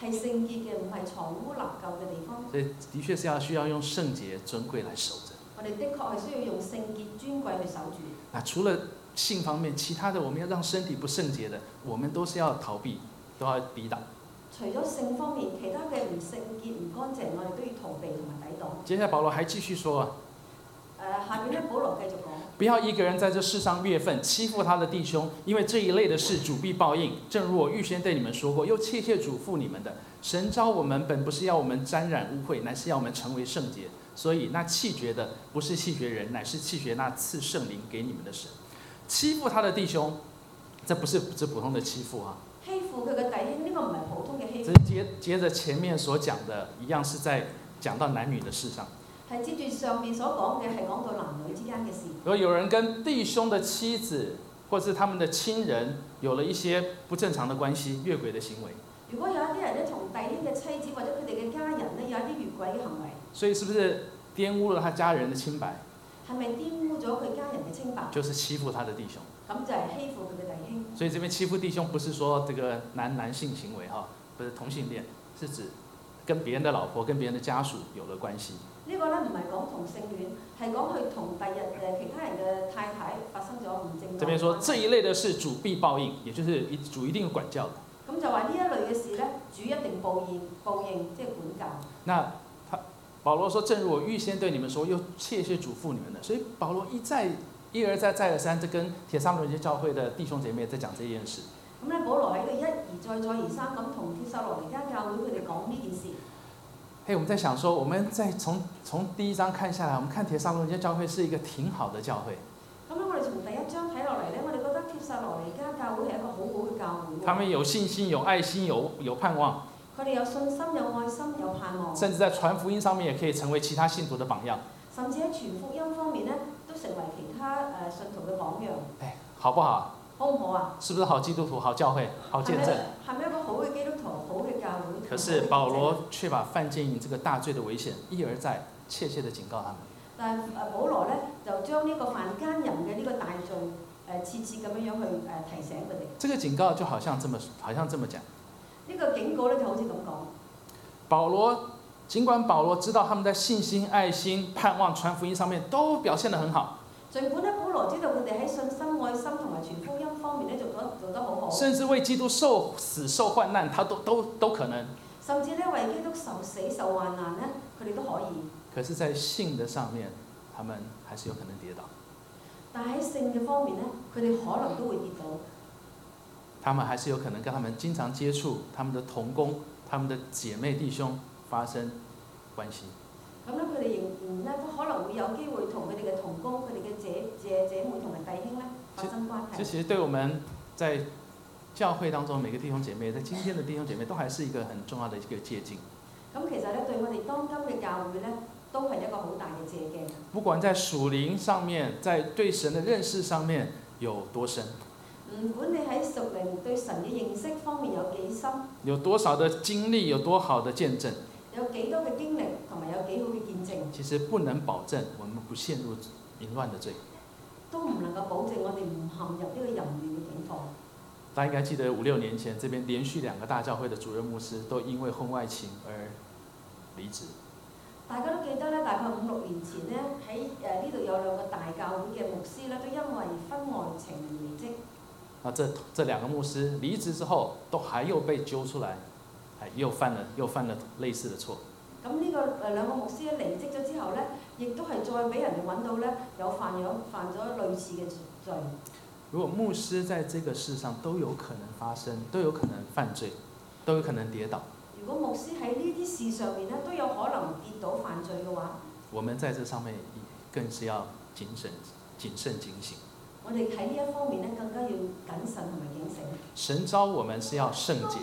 Speaker 3: 係聖潔嘅，唔係藏污納垢嘅地方。
Speaker 2: 所以的确是需要用圣洁尊贵来守着。
Speaker 3: 我哋的確係需要用聖潔尊貴去守住。
Speaker 2: 那除了性方面，其他的我们要让身体不圣洁的，我们都是要逃避，都要抵挡。
Speaker 3: 除咗性方面，其他嘅唔聖潔、唔乾淨，我哋都要逃避同埋抵擋。
Speaker 2: 接下来保罗还继续说啊，
Speaker 3: 下邊咧，保羅繼續講。
Speaker 2: 不要一个人在这世上越份，欺负他的弟兄，因为这一类的事主必报应。正如我预先对你们说过，又切切嘱咐你们的，神召我们本不是要我们沾染污秽，乃是要我们成为圣洁。所以那弃绝的不是弃绝人，乃是弃绝那赐圣灵给你们的神。欺负他的弟兄，这不是指普通的欺负啊。
Speaker 3: 欺負佢嘅弟兄，呢個唔係普通嘅欺
Speaker 2: 这
Speaker 3: 負。
Speaker 2: 接着前面所讲的一样，是在讲到男女的事上。
Speaker 3: 係接住上面所講嘅係講到男女之間嘅事。
Speaker 2: 如果有人跟弟兄的妻子或是他们的亲人有了一些不正常的关系、越轨的行为，
Speaker 3: 如果有一啲人咧同弟兄嘅妻子或者佢哋嘅家人咧有一啲越軌嘅行為，
Speaker 2: 所以是不是玷污了他家人的清白？
Speaker 3: 係咪玷污咗佢家人嘅清白？
Speaker 2: 就是欺负他的弟兄。
Speaker 3: 咁就係欺負佢嘅弟兄。
Speaker 2: 所以这边欺负弟兄不是说这个男性行为哈，不是同性恋，是指跟别人的老婆、跟别人的家属有了关系。
Speaker 3: 呢個咧唔係講同性戀，係講佢同第日其他人嘅太太發生咗唔正當。
Speaker 2: 這邊說這一類的事主必報應，也就是主一定管教的。
Speaker 3: 咁就話呢一類嘅事咧，主一定報應，即係管教。
Speaker 2: 那保羅說：正如我預先對你們說，又切切囑咐你們的。所以保羅一而再再而三，這跟帖撒羅尼迦教會的弟兄姐妹在講這件事。
Speaker 3: 咁咧，保羅喺度一而再再而三咁同帖撒羅尼迦教會佢哋講呢件事。
Speaker 2: 我們在想說，我們再從第一章看下來，我們看帖撒羅尼迦教會是一個挺好的教會。
Speaker 3: 咁咧，我哋從第一章睇落嚟咧，我哋覺得帖撒羅尼迦教會係一個好好嘅教會。
Speaker 2: 他們有信心、有愛心、有盼望。
Speaker 3: 佢哋有信心、有愛心、有盼望。
Speaker 2: 甚至在傳福音上面，也可以成為其他信徒的榜樣。
Speaker 3: 甚至喺傳福音方面咧，都成為其他信徒嘅榜樣。
Speaker 2: 好不好？
Speaker 3: 好唔好啊？
Speaker 2: 是不是好基督徒、好教會、好見證？
Speaker 3: 係咪一個好嘅基督徒、好嘅教會？
Speaker 2: 可是保羅卻把犯姦淫這個大罪的危險一而再、切切地警告他們。
Speaker 3: 但係保羅咧就將呢個犯姦淫嘅呢個大罪切切咁樣去提醒佢哋。
Speaker 2: 這個警告就好像這麼講。
Speaker 3: 呢個警告咧就好似咁講。
Speaker 2: 儘管保羅知道他們在信心、愛心、盼望、傳福音上面都表現得很好。
Speaker 3: 儘管咧，保羅知道佢哋喺信心、愛心同埋傳福音方面咧做得好好。
Speaker 2: 甚至為基督受死、受患難，他都可能。
Speaker 3: 甚至咧為基督受死、受患難咧，佢哋都可以。
Speaker 2: 可是，在信的上面，他們還是有可能跌倒。
Speaker 3: 但喺性嘅方面咧，佢哋可能都會跌倒。
Speaker 2: 他們還是有可能跟他們經常接觸、他們的同工、他們的姐妹弟兄發生關係。
Speaker 3: 咁咧，佢哋仍然咧都可能會有機會同佢哋嘅同工、佢哋嘅姐妹同埋弟兄咧發生關係。
Speaker 2: 其實對我們在教會當中每個弟兄姐妹，在今天的弟兄姐妹都還是一個很重要的一個借鏡。
Speaker 3: 咁其實咧，對我哋當今嘅教會咧，都係一個好大嘅借鏡。
Speaker 2: 不管在屬靈上面，在對神的認識上面有多深，
Speaker 3: 唔管你喺屬靈對神嘅認識方面有幾深，
Speaker 2: 有多少的經歷，有多好的見證，
Speaker 3: 有幾多嘅經歷同埋有幾好嘅見證，
Speaker 2: 其實不能保證我們不陷入淫亂的罪。
Speaker 3: 都唔能夠保證我哋唔陷入呢個淫亂嘅境況。
Speaker 2: 大家應該記得5-6年前，這邊連續2個大教會的主任牧師都因為婚外情而離職。
Speaker 3: 大家都記得咧，大概5-6年前咧，喺呢度有2個大教會嘅牧師咧，都因為婚外情而離職。
Speaker 2: 這2個牧師離職之後，都還又被揪出來，又犯了類似的錯。
Speaker 3: 咁呢個2個牧師咧離職咗之後咧，亦都係再俾人哋揾到咧，有犯咗類似嘅罪。
Speaker 2: 如果牧師在這個世上都有可能發生，都有可能犯罪，都有可能跌倒。
Speaker 3: 如果牧師喺呢啲事上面咧都有可能跌倒犯罪嘅話，
Speaker 2: 我們在這上面更是要謹慎警醒。
Speaker 3: 我哋喺呢一方面咧更加要謹慎同埋警醒。
Speaker 2: 神召我們是要聖潔。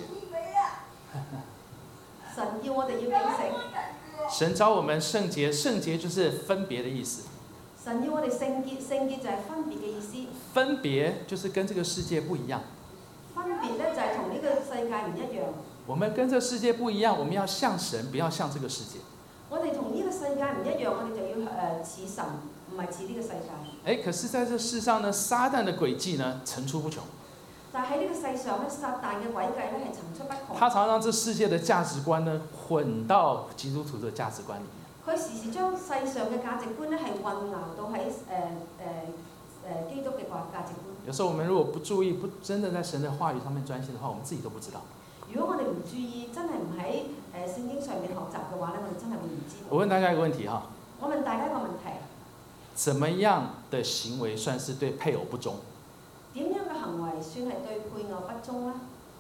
Speaker 3: 神要我哋要警醒。
Speaker 2: 神召我們聖潔，聖潔就是分別的意思。
Speaker 3: 神要我哋聖潔，聖潔就係分別嘅意思。
Speaker 2: 分別就是跟這個世界不一樣。
Speaker 3: 分別咧就係同呢個世界唔一樣。
Speaker 2: 我們跟這個世界不一樣，我們要像神，不要像這個世界。
Speaker 3: 我哋同呢個世界唔一樣，我哋就要似神，唔係似呢個世界。
Speaker 2: 可是在這世上呢，撒旦的詭計呢層出不窮。
Speaker 3: 但喺呢個世上咧，撒旦嘅詭計咧係層出不窮。
Speaker 2: 他常讓這世界的價值觀呢混到基督徒的價值觀裡面。
Speaker 3: 佢時時將世上嘅價值觀咧係混淆到喺基督嘅價值觀。
Speaker 2: 有時候我們如果不注意，不真的在神的話語上面專心的話，我們自己都不知道。
Speaker 3: 如果我哋唔注意，真係唔喺聖經上面學習嘅話咧，我哋真係會唔知道。
Speaker 2: 我問大家一個問題哈，
Speaker 3: 我問大家一個問題：
Speaker 2: 怎麼樣的行為算是對配偶不忠？
Speaker 3: 點樣嘅行為算係對配偶不忠呢？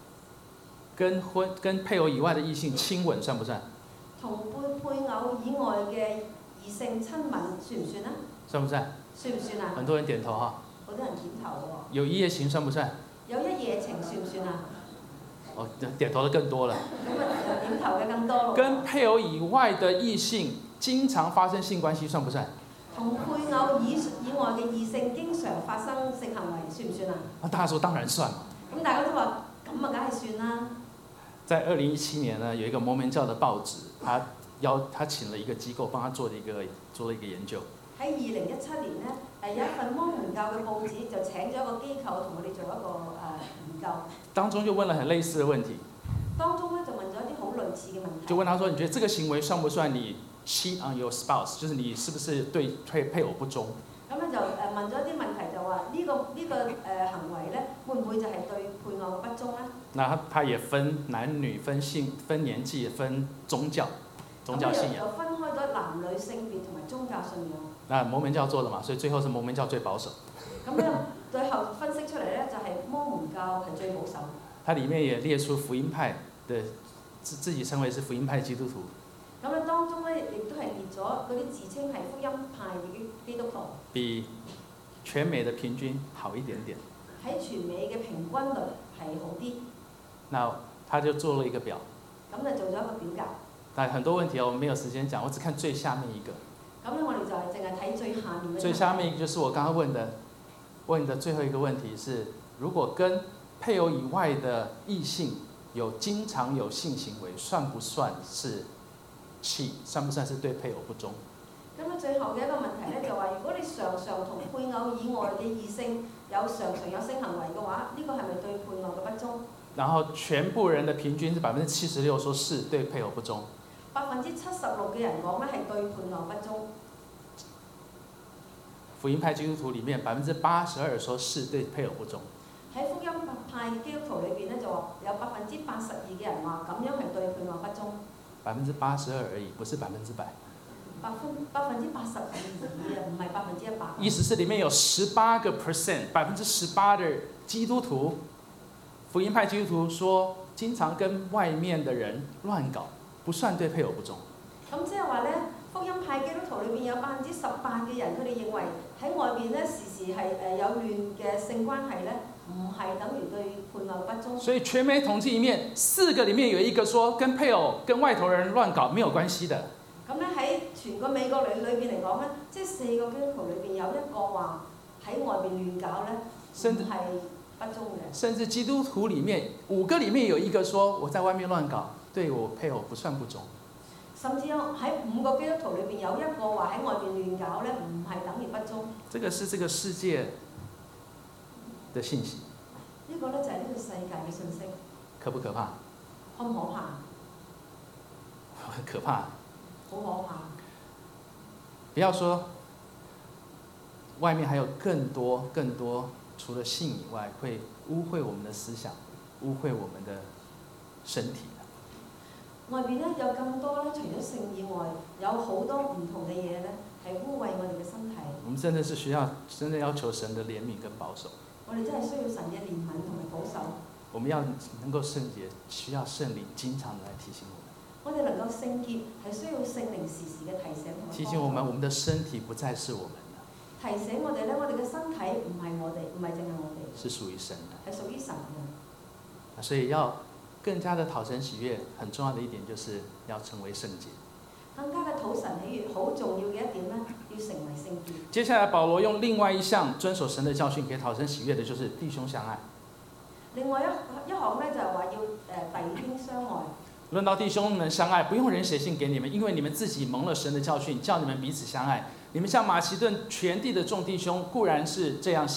Speaker 2: 跟配偶以外的異性親吻算不算？
Speaker 3: 同配偶以外嘅異性親吻算唔算啊？
Speaker 2: 算不算？
Speaker 3: 算唔算啊？
Speaker 2: 很多人點頭哈。
Speaker 3: 好多人點頭喎。
Speaker 2: 有一夜情算不算？
Speaker 3: 有一夜情算唔算啊？
Speaker 2: 哦，點頭的更多了。
Speaker 3: 咁啊，點頭嘅更多咯。
Speaker 2: 跟配偶以外的異性經常發生性關係算不算？
Speaker 3: 同配偶以外嘅異性經常發生性行為算唔算啊？
Speaker 2: 大家說當然算嘛。
Speaker 3: 咁大家都話咁啊，梗係算啦。在
Speaker 2: 2017年呢，有一個摩門教的報紙，他請了一個機構幫他做了一個研究。喺2017
Speaker 3: 年呢，有一份摩門教嘅報紙就請咗一個機構同我哋做一個研究。
Speaker 2: 當中就問了很類似的問題。
Speaker 3: 當中呢就問咗一啲好類似嘅問題。
Speaker 2: 就問他說：你覺得這個行為算不算你 cheat on your spouse？ 就是你是不是對配偶不忠？
Speaker 3: 咁咧就問咗一啲問題，就話呢個行為咧，會唔會就係對配偶嘅不忠咧？
Speaker 2: 那他也分男女、分性、分年紀、分宗教信仰。
Speaker 3: 又分開咗男女性別同埋宗教信仰。
Speaker 2: 那摩門教做的嘛，所以最後是摩門教最保守。
Speaker 3: 咁咧最後分析出嚟咧，就係摩門教係最保守。
Speaker 2: 它裡面也列出福音派的自己稱為是福音派基督徒。
Speaker 3: 咁咧當中咧亦都係列咗嗰啲自稱係福音派嘅基督徒。
Speaker 2: 比全美的平均好一點點。
Speaker 3: 喺全美嘅平均率係好啲。
Speaker 2: 那他就做了一個表。
Speaker 3: 咁就做咗一個表格。
Speaker 2: 但很多問題我沒有時間講，我只看最下面一個。
Speaker 3: 咁咧我哋就係淨係睇最下面嘅。
Speaker 2: 最下面一個就是我剛剛問的最後一個問題是：如果跟配偶以外的異性經常有性行為，算不算是cheat？算不算是對配偶不忠？
Speaker 3: 咁啊，最後嘅一個問題咧就話：如果你常常同配偶以外嘅異性常常有性行為嘅話，呢個係咪對配偶嘅不忠？
Speaker 2: 然後全部人的平均是76%說是對配偶不忠。
Speaker 3: 76%嘅人講咧係對配偶不忠。
Speaker 2: 福音派基督徒裡面82%說是對配偶不忠。
Speaker 3: 喺福音派基督徒裏邊咧就話有82%嘅人話咁樣係對配偶不忠。
Speaker 2: 82%而已，不是100%。
Speaker 3: 82%唔係100%。
Speaker 2: 意思是裡面有18%的基督徒，福音派基督徒說經常跟外面的人亂搞，不算對配偶不忠。
Speaker 3: 咁即係話咧，福音派基督徒裏邊有18%嘅人，佢哋認為喺外邊咧時時係有亂嘅性關係咧，唔係等於對配偶不忠。
Speaker 2: 所以全美統計裡面4個裡面有一個說跟配偶、跟外頭人亂搞沒有關係的。
Speaker 3: 咁咧喺全個美國裏邊嚟講咧，即係4個基督徒裏邊有一個話喺外邊亂搞咧，唔係不忠嘅。
Speaker 2: 甚至基督徒裡面5個裡面有一個說我在外面亂搞，對我配偶不算不忠。
Speaker 3: 甚至喺5個基督徒裏邊有一個話喺外邊亂搞咧，唔係等於不忠。
Speaker 2: 這個是這個世界的信息。
Speaker 3: 呢個咧就係呢個世界嘅信息。
Speaker 2: 可不可怕？
Speaker 3: 可唔可怕？
Speaker 2: 很可怕。
Speaker 3: 好可怕！
Speaker 2: 不要說外面還有更多，除了性以外，會污穢我們的思想，污穢我們的身體。
Speaker 3: 外邊咧有咁多咧，除咗性以外，有好多唔同嘅嘢咧，係污穢我哋嘅身體。
Speaker 2: 我們真的是真的要求神的憐憫跟保守。
Speaker 3: 我哋真係需要神嘅憐憫同埋保守。
Speaker 2: 我們要能夠聖潔，需要聖靈經常地來提醒我們。
Speaker 3: 我哋能夠聖潔，係需要聖靈時時嘅提醒同埋
Speaker 2: 提醒我們，我們的身體不再是我們的。
Speaker 3: 提醒我哋咧，我哋嘅身體唔係我哋，唔係淨係我哋。
Speaker 2: 是屬於神的。
Speaker 3: 係屬於神嘅。
Speaker 2: 所以要更加的討神喜悅，很重要的一點就是要成為聖潔。
Speaker 3: 更加嘅討神喜悅，好重要嘅一點咧，要成為聖潔。
Speaker 2: 接下來，保羅用另外一項遵守神的教訓，可以討神喜悅的，就是弟兄相愛。
Speaker 3: 另外一項咧就係話要弟兄相愛。
Speaker 2: 論到弟兄們相愛，不用人寫信給你們，因為你們自己蒙了神的教訓，叫你們彼此相愛。你們向馬其頓全地的眾弟兄固然是這樣行，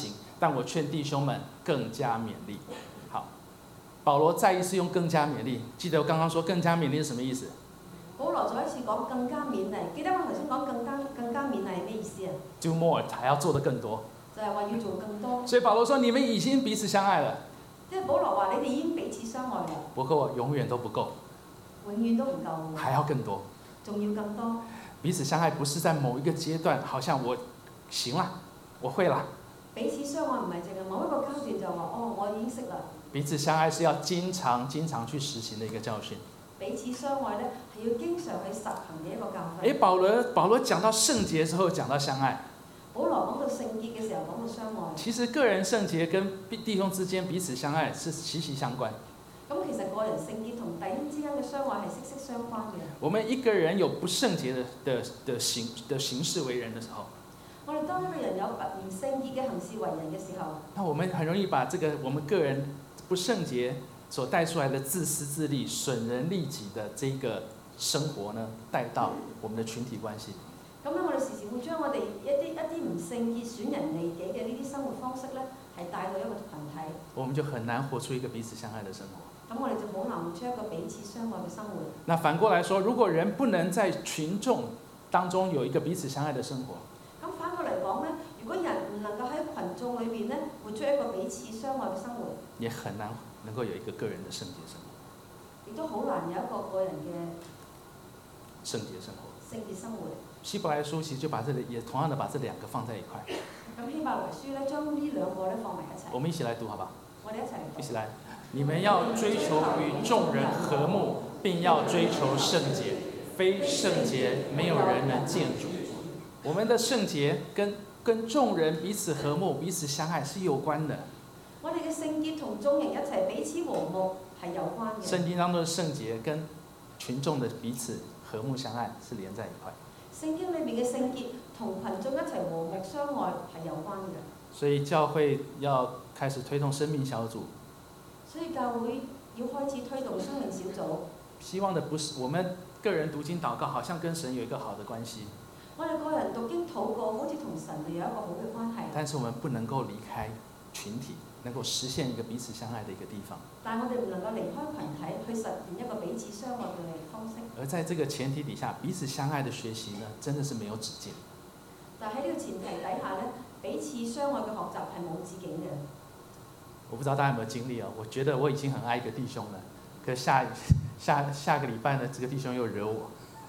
Speaker 2: 但我劝弟兄们更加勉励。好，保羅再一次用更加勉勵，記得我剛剛說更加勉勵是什麼意思？
Speaker 3: 保羅再一次講更加勉勵，記得我頭先講更加勉勵係咩意思啊？
Speaker 2: Do more，還要做得更多。
Speaker 3: 就係話要做更多。
Speaker 2: 所以保羅說：你們已經彼此相愛了。
Speaker 3: 即係保羅話：你哋已經彼此相愛啦。
Speaker 2: 不過永遠都不夠，
Speaker 3: 永遠都唔夠，
Speaker 2: 還要更多。
Speaker 3: 仲要更多。
Speaker 2: 彼此相愛不是在某一個階段，好像我行啦，我會啦。
Speaker 3: 彼此相愛唔係淨係某一個階段就話哦，我已經識啦。
Speaker 2: 彼此相愛是要經常去實行的一個教訓。
Speaker 3: 彼此相愛咧係要經常去實行嘅一個教訓。
Speaker 2: 保羅講到聖潔之後，講到相愛。
Speaker 3: 保羅講到聖潔嘅時候講到相愛。
Speaker 2: 其實個人聖潔跟弟兄之間彼此相愛是息息相關。
Speaker 3: 咁其實個人聖潔同弟兄之間嘅相愛係息息相關嘅。
Speaker 2: 我們一個人有不聖潔的行事為人的時候，
Speaker 3: 我哋當一個人有唔聖潔嘅行事為人嘅時候，
Speaker 2: 那我們很容易把我們個人不聖潔所帶出來的自私自利、損人利己的這個生活呢，帶到我們的群體關係。
Speaker 3: 咁咧，我哋時時會將我哋一啲唔聖潔、損人利己嘅呢啲生活方式咧，係帶到一個群體。
Speaker 2: 我們就很難活出一個彼此相愛的生活。
Speaker 3: 咁我哋就好難活出一個彼此相愛嘅生活。
Speaker 2: 那反過來說，如果人不能在群眾當中有一個彼此相愛的生活，
Speaker 3: 咁反過嚟講咧，如果人唔能夠喺群眾裏邊咧活出一個彼此相愛嘅生活，
Speaker 2: 也很難能夠有一個個人的聖潔生活。
Speaker 3: 亦都好難有一個個人嘅
Speaker 2: 聖潔生活。
Speaker 3: 聖潔生活。
Speaker 2: 希伯來書其實就也同樣的把這兩個放在一塊。
Speaker 3: 咁希伯來書咧將呢兩個咧放埋一齊。
Speaker 2: 我們一起來讀，好吧？
Speaker 3: 我哋一齊嚟讀。
Speaker 2: 一起來，你們要追求與眾人和睦，並要追求聖潔，非聖潔沒有人能見主。我們的聖潔跟眾人彼此和睦、彼此相愛是有關的。
Speaker 3: 我哋嘅聖潔同眾人一齊彼此和睦係有關嘅。
Speaker 2: 聖經當中的聖潔跟群眾的彼此和睦相愛是連在一塊。
Speaker 3: 聖經裏面嘅聖潔同群眾一齊和睦相愛係有關嘅。
Speaker 2: 所以教會要開始推動生命小組。
Speaker 3: 所以教會要開始推動生命小組。
Speaker 2: 希望的不是我們個人讀經禱告，好像跟神有一個好的關係。
Speaker 3: 我哋個人讀經禱告，好似同神哋有一個好嘅關係。
Speaker 2: 但是我們不能夠離開群體，能夠實現一個彼此相愛的一個地方。
Speaker 3: 但係我哋唔能夠離開群體去實現一個彼此相愛嘅方式。
Speaker 2: 而在這個前提底下，彼此相愛的學習呢，真的是沒有止境。
Speaker 3: 但喺呢個前提底下呢，彼此相愛嘅學習係冇止境嘅。
Speaker 2: 我不知道大家有沒有經歷啊？我覺得我已經很愛一個弟兄了，可下個禮拜呢，這個弟兄又惹我。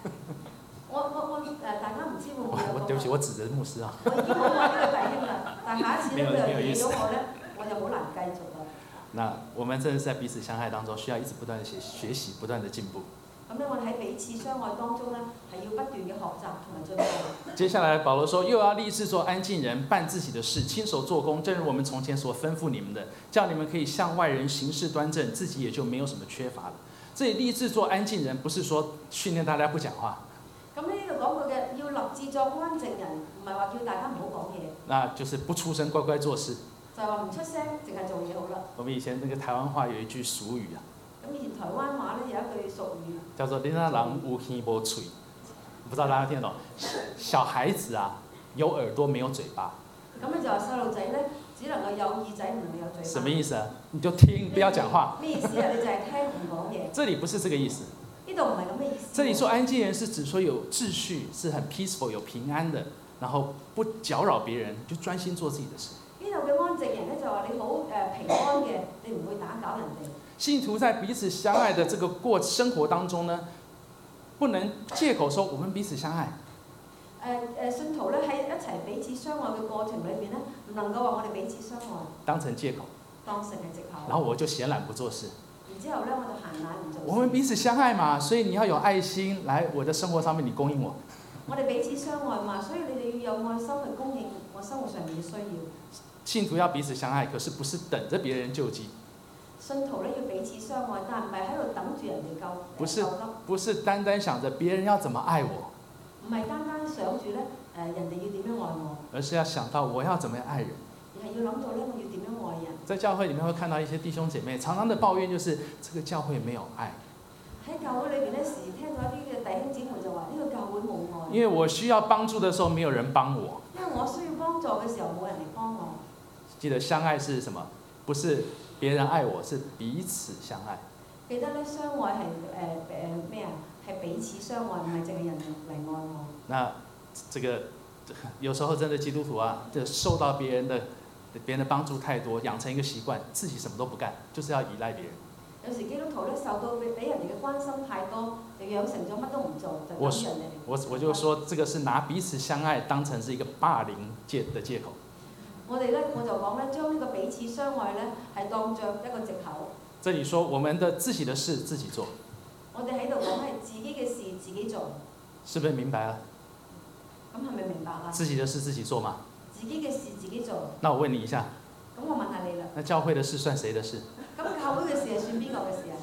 Speaker 2: 大家唔知會唔會有？對不起，我指着牧師啊。
Speaker 3: 我已經好愛呢個弟兄啦，但下一次呢佢又見到我呢，我就好難繼續啦。
Speaker 2: 那我們真的是在彼此相愛當中，需要一直不斷的學習，不斷的進步。
Speaker 3: 咁咧，我哋喺彼此相愛當中呢，係要不斷嘅學習同埋進步。
Speaker 2: 接下來，保羅說：又要立志做安靜人，辦自己的事，親手做工，正如我們從前所吩咐你們的，叫你們可以向外人行事端正，自己也就沒有什麼缺乏了。這裡立志做安靜人，不是說訓練大家不講話。
Speaker 3: 咁呢度講過嘅，要立志作安靜人，唔係話叫大家唔好講嘢。
Speaker 2: 那就是不出聲，乖乖做事。
Speaker 3: 就係話唔出聲，淨係做嘢好啦。
Speaker 2: 我們以前那個台灣話有一句俗語啊。
Speaker 3: 咁以前台灣話咧有一句俗語，叫做
Speaker 2: “你那人有耳無嘴”，不知道大家聽得懂？小孩子啊，有耳朵沒有嘴巴。
Speaker 3: 咁咧就話細路仔咧，只能夠有耳仔，唔能夠有嘴巴。
Speaker 2: 什麼意思啊？你就聽，不要講話。
Speaker 3: 咩意思啊？你就係聽唔講嘢。
Speaker 2: 這裡不是這個意思。
Speaker 3: 呢度唔係咁嘅意思。
Speaker 2: 這裡說安靜人是指說有秩序，是很 peaceful 有平安的，然後不攪擾別人，就專心做自己的事。
Speaker 3: 呢度嘅安靜人咧就話你好平安嘅，你唔會打攪人哋。
Speaker 2: 信徒在彼此相愛的這個生活當中呢，不能借口說我們彼此相愛。
Speaker 3: 信徒咧喺一齊彼此相愛嘅過程裏邊咧，唔能夠話我哋彼此相愛
Speaker 2: 當成借口，
Speaker 3: 當成係藉口。
Speaker 2: 然後我就閒懶不做事。
Speaker 3: 然之後咧，我就閒懶唔做事。
Speaker 2: 我們彼此相愛嘛，所以你要有愛心，來我的生活上面你供應我。
Speaker 3: 我哋彼此相愛嘛，所以你哋要有愛心去供應我生活上面嘅需要。
Speaker 2: 信徒要彼此相愛，可是不是等着別人救濟。
Speaker 3: 信徒咧要彼此相愛，但唔係喺度等住人哋救。
Speaker 2: 不是單單想着別人要怎麼愛我。
Speaker 3: 唔係單單想住咧人哋要點樣愛我。
Speaker 2: 而是要想到我要怎麼樣愛人。
Speaker 3: 而係要諗到咧，我要點樣愛人。
Speaker 2: 在教會裡面會看到一些弟兄姐妹常常的抱怨，就是這個教會沒有愛。
Speaker 3: 喺教會裏邊咧，時聽到一啲嘅弟兄姊妹就話：呢個教會冇愛。
Speaker 2: 因為我需要幫助的時候，沒有人幫我。
Speaker 3: 因為我需要幫助嘅時候，冇人嚟幫我。
Speaker 2: 記得相愛是什麼？不是別人愛我，是彼此相愛。
Speaker 3: 記得咧，相愛係咩啊？係彼此相愛，唔係淨係人嚟愛我。
Speaker 2: 那這個有時候真的基督徒啊，就受到別人的幫助太多，養成一個習慣，自己什麼都不幹，就是要依賴別人。
Speaker 3: 有時基督徒咧受到俾人哋嘅關心太多，就養成咗乜都唔做，就等人哋。
Speaker 2: 我就說，這個是拿彼此相愛當成是一個霸凌的借口。
Speaker 3: 我就講咧，將呢個彼此相愛咧係當作一個藉口。
Speaker 2: 這裡說，我們的自己的事自己做。
Speaker 3: 我哋喺度講係自己嘅事自己做。
Speaker 2: 是不是明白了？
Speaker 3: 咁係咪明白啦？
Speaker 2: 自己的事自己做嗎？
Speaker 3: 自己嘅事自己做。
Speaker 2: 那我問你一下。
Speaker 3: 咁我問下你啦。
Speaker 2: 那教會的事算誰的事？
Speaker 3: 咁教會嘅事係算邊個嘅事啊？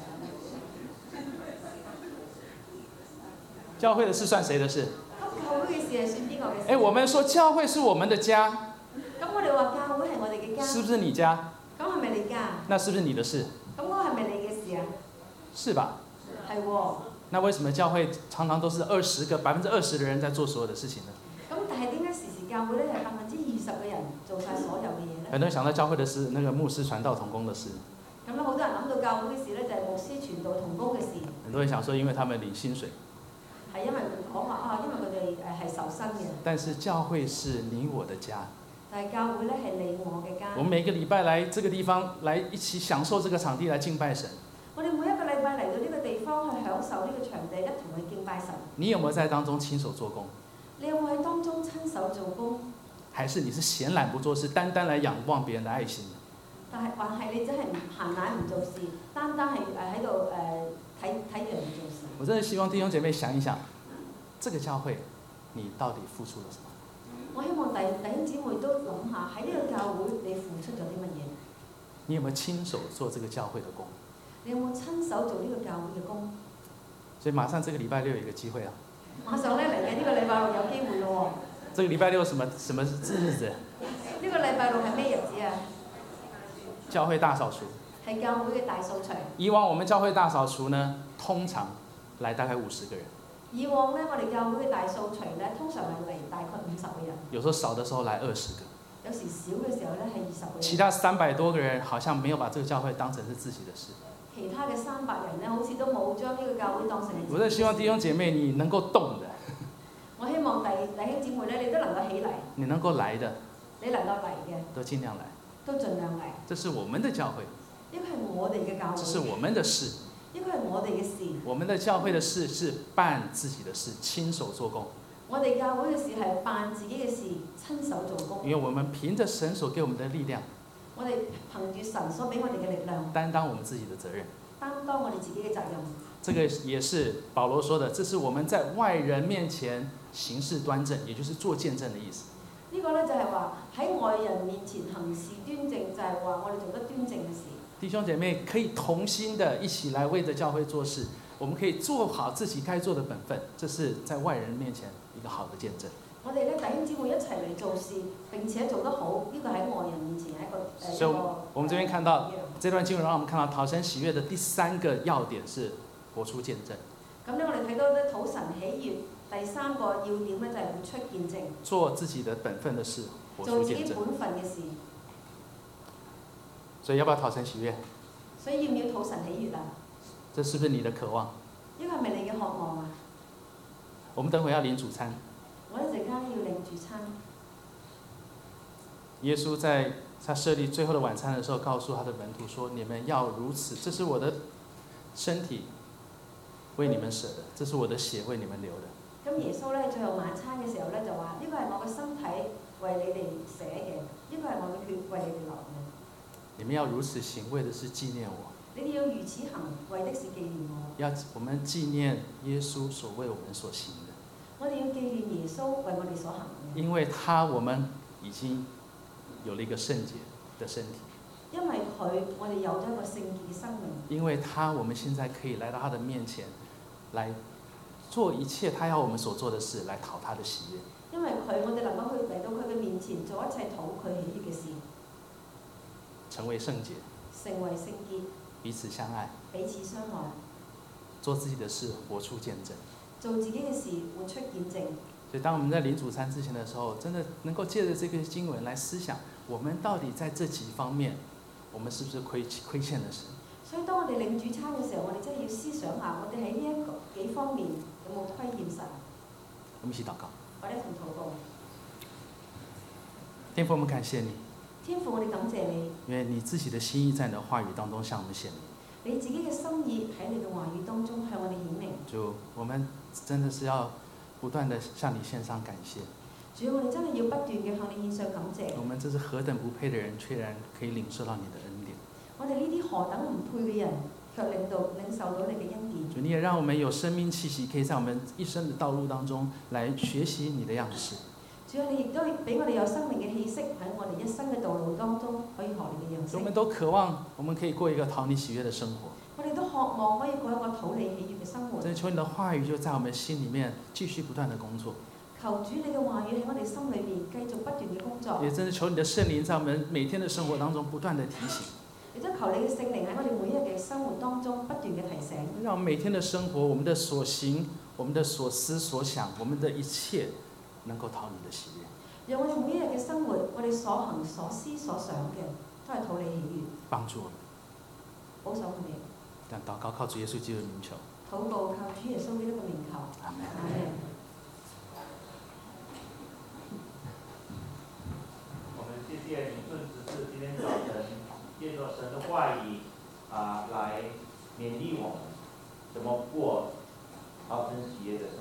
Speaker 2: 教會的事算誰的事？
Speaker 3: 咁教會嘅事係算邊個嘅事？
Speaker 2: 哎，我們說教會是我們的家。
Speaker 3: 咁我哋話教會係我哋嘅家。
Speaker 2: 是不是你家？
Speaker 3: 咁係咪你家？
Speaker 2: 那是不是你的事？
Speaker 3: 咁嗰係咪你嘅事啊？
Speaker 2: 是吧？
Speaker 3: 係喎。
Speaker 2: 那為什麼教會常常都是20%的人在做所有的事情呢？
Speaker 3: 咁但係點解時教會咧係20%嘅人做晒所有嘅嘢咧？
Speaker 2: 很多人想到教會的事，那個牧師傳道同工的事。
Speaker 3: 咁咧好多人諗到教會嘅事咧，就係牧師傳道同工嘅事。
Speaker 2: 很多人想說，因為他們領薪水。
Speaker 3: 係因為講話啊，因為佢哋係受薪嘅。
Speaker 2: 但是教會是你我的家。
Speaker 3: 但係教會咧係你我嘅家。
Speaker 2: 我們每個禮拜來這個地方，來一起享受這個場地，來敬拜神。
Speaker 3: 我哋每一個禮拜嚟到呢個地方去享受呢個場地，一同去敬拜神。
Speaker 2: 你有沒有在當中親手做工？
Speaker 3: 你有冇喺當中親手做工？
Speaker 2: 還是你是閒懶不做事，單單來仰望別人的愛心？
Speaker 3: 但係還係你真係閒懶唔做事，單單係喺度睇人哋做事。
Speaker 2: 我真的希望弟兄姐妹想一想，這個教會你到底付出了什麼？
Speaker 3: 我希望弟兄姊妹都諗下喺呢個教會你付出咗啲乜嘢？
Speaker 2: 你有沒有親手做這個教會的工？
Speaker 3: 你有冇親手做呢個教會嘅工？
Speaker 2: 所以馬上這個禮拜六有一個機會啊！
Speaker 3: 馬上咧嚟緊呢個禮拜六有機會咯喎！
Speaker 2: 這個禮拜六什麼日子？
Speaker 3: 呢個禮拜六係咩日子啊？
Speaker 2: 教會大掃除。
Speaker 3: 係教會嘅大掃除。
Speaker 2: 以往我們教會大掃除呢，通常來大概50個人。
Speaker 3: 以往咧，我哋教會嘅大掃除咧，通常係嚟大概50個人。
Speaker 2: 有時候少的時候來20個。
Speaker 3: 有時少嘅時候咧係20個人。
Speaker 2: 其他300多個人好像沒有把這個教會當成是自己的事。
Speaker 3: 其他嘅300人咧，好似都冇將呢個教會當成。
Speaker 2: 我真希望弟兄姐妹你能夠動的。
Speaker 3: 我希望弟兄姊妹咧，你都能夠起嚟。
Speaker 2: 你能夠來的。
Speaker 3: 你能夠嚟嘅。
Speaker 2: 都盡量來。
Speaker 3: 都盡量嚟。
Speaker 2: 這是我們的教會。
Speaker 3: 呢個係我哋嘅教會。
Speaker 2: 這是我們的事。
Speaker 3: 呢個係我哋嘅事。
Speaker 2: 我們的教會的事是辦自己的事，親手做工。
Speaker 3: 我哋教會嘅事係辦自己嘅事，親手做工。
Speaker 2: 因為我們憑着神所給我們的力量。
Speaker 3: 我哋憑住神所俾我哋嘅力量。
Speaker 2: 擔當我們自己的責任。
Speaker 3: 擔當我哋自己嘅責任。
Speaker 2: 這個也是保羅說的，這是我們在外人面前行事端正，也就是做見證的意思。
Speaker 3: 呢個咧就係話喺外人面前行事端正，就係話我哋做得端正嘅事。
Speaker 2: 弟兄姐妹可以同心的一起來為着教會做事，我們可以做好自己該做的本分，這是在外人面前一個好的見證。
Speaker 3: 我哋咧弟兄姊妹一齊嚟做事，並且做得好，呢個喺外人面前係一個
Speaker 2: 所以我們這邊看到這段經文，讓我們看到討神喜悅的第3個要點是活出見證。
Speaker 3: 咁咧，我哋睇到咧討神喜悅第3個要點咧就係活出見證。
Speaker 2: 做自己的本分的事，活出見證。
Speaker 3: 做自己本分嘅事。
Speaker 2: 所以要不要討神喜悅？
Speaker 3: 所以要唔要討神喜悅啊？
Speaker 2: 這是不是你的渴望？
Speaker 3: 呢個係咪你嘅渴望啊？
Speaker 2: 我們等會要領主餐。
Speaker 3: 我一陣間要領主餐。
Speaker 2: 耶穌在他設立最後的晚餐的時候，告訴他的門徒說：你們要如此，這是我的身體為你們捨的，這是我的血為你們流的。
Speaker 3: 咁耶穌咧最後晚餐嘅時候咧就話：呢個係我嘅身體為你哋捨嘅，呢個係我嘅血為你哋流嘅。
Speaker 2: 你們要如此行，為的是紀念我。
Speaker 3: 你哋要如此行，為的是紀念我。
Speaker 2: 要我們紀念耶穌所為我們所行的。
Speaker 3: 我哋要紀念耶穌為我哋所行嘅。
Speaker 2: 因為他，我們已經有了一個聖潔的身體。
Speaker 3: 因為佢，我哋有咗一個聖潔嘅生命。
Speaker 2: 因為他，我們現在可以來到他的面前，來做一切他要我們所做的事，來討他的喜悅。
Speaker 3: 因為佢，我哋能夠去嚟到佢嘅面前，做一切討佢喜悅嘅事。
Speaker 2: 成為聖潔。
Speaker 3: 成為聖潔。
Speaker 2: 彼此相愛。
Speaker 3: 彼此相愛。
Speaker 2: 做自己的事，活出見證。
Speaker 3: 做自己嘅事，活出見證。
Speaker 2: 所以當我們在領主餐之前的時候，真的能夠借着這個經文來思想， 我们到底在这几方面，我们是不是亏欠了神？
Speaker 3: 所以當我哋領主餐嘅時候，我哋真係要思想下，我哋喺呢一個幾方面有冇虧欠神？
Speaker 2: 我們一起禱告。
Speaker 3: 我哋一同禱告。
Speaker 2: 天父，我們感謝你，
Speaker 3: 天父，我哋感謝你，
Speaker 2: 因為你自己的心意在你的話語當中向我們顯明。
Speaker 3: 你自己嘅心意喺你嘅話語當中向我哋顯明。
Speaker 2: 主，我們真的是要不斷的向你獻上感謝。
Speaker 3: 主，我哋真係要不斷嘅向你獻上感謝。
Speaker 2: 我們這是何等不配的人，卻然可以領受到你的恩典。
Speaker 3: 我哋呢啲何等唔配嘅人，卻領受到你嘅恩典。
Speaker 2: 主，你也讓我們有生命氣息，可以在我們一生的道路當中來學習你的樣式。
Speaker 3: 主啊，你亦都俾我哋有生命嘅氣息喺我哋一生嘅道路當中，可以學你嘅樣式。
Speaker 2: 我們都渴望，我們可以過一個討你喜悅的生活。
Speaker 3: 我哋都渴望可以過一個討你喜悅嘅生活。
Speaker 2: 真求你的話語就在我們心裡面繼續不斷的工作。
Speaker 3: 求主你嘅話語喺我哋心裏面繼續不斷嘅工作。
Speaker 2: 也真是求你的聖靈在我們每天的生活當中不斷的提醒。
Speaker 3: 亦都求你嘅聖靈喺我哋每一日嘅生活當中不斷嘅提醒。
Speaker 2: 讓我們每天的生活，我們的所行，我們的所思所想，我們的一切能夠討你的喜悅。
Speaker 3: 讓我哋每一日嘅生活，我哋所行所思所想嘅，都係討你喜悅。
Speaker 2: 幫助我們，
Speaker 3: 保守我哋。
Speaker 2: 但禱告靠主耶穌基督的名求。
Speaker 3: 禱告靠主耶穌基督嘅名求。
Speaker 2: 阿門。
Speaker 3: 阿門。
Speaker 4: 我們謝謝李順執事今天早晨借着神的話語來勉勵我們，怎麼過討神喜悅的生活。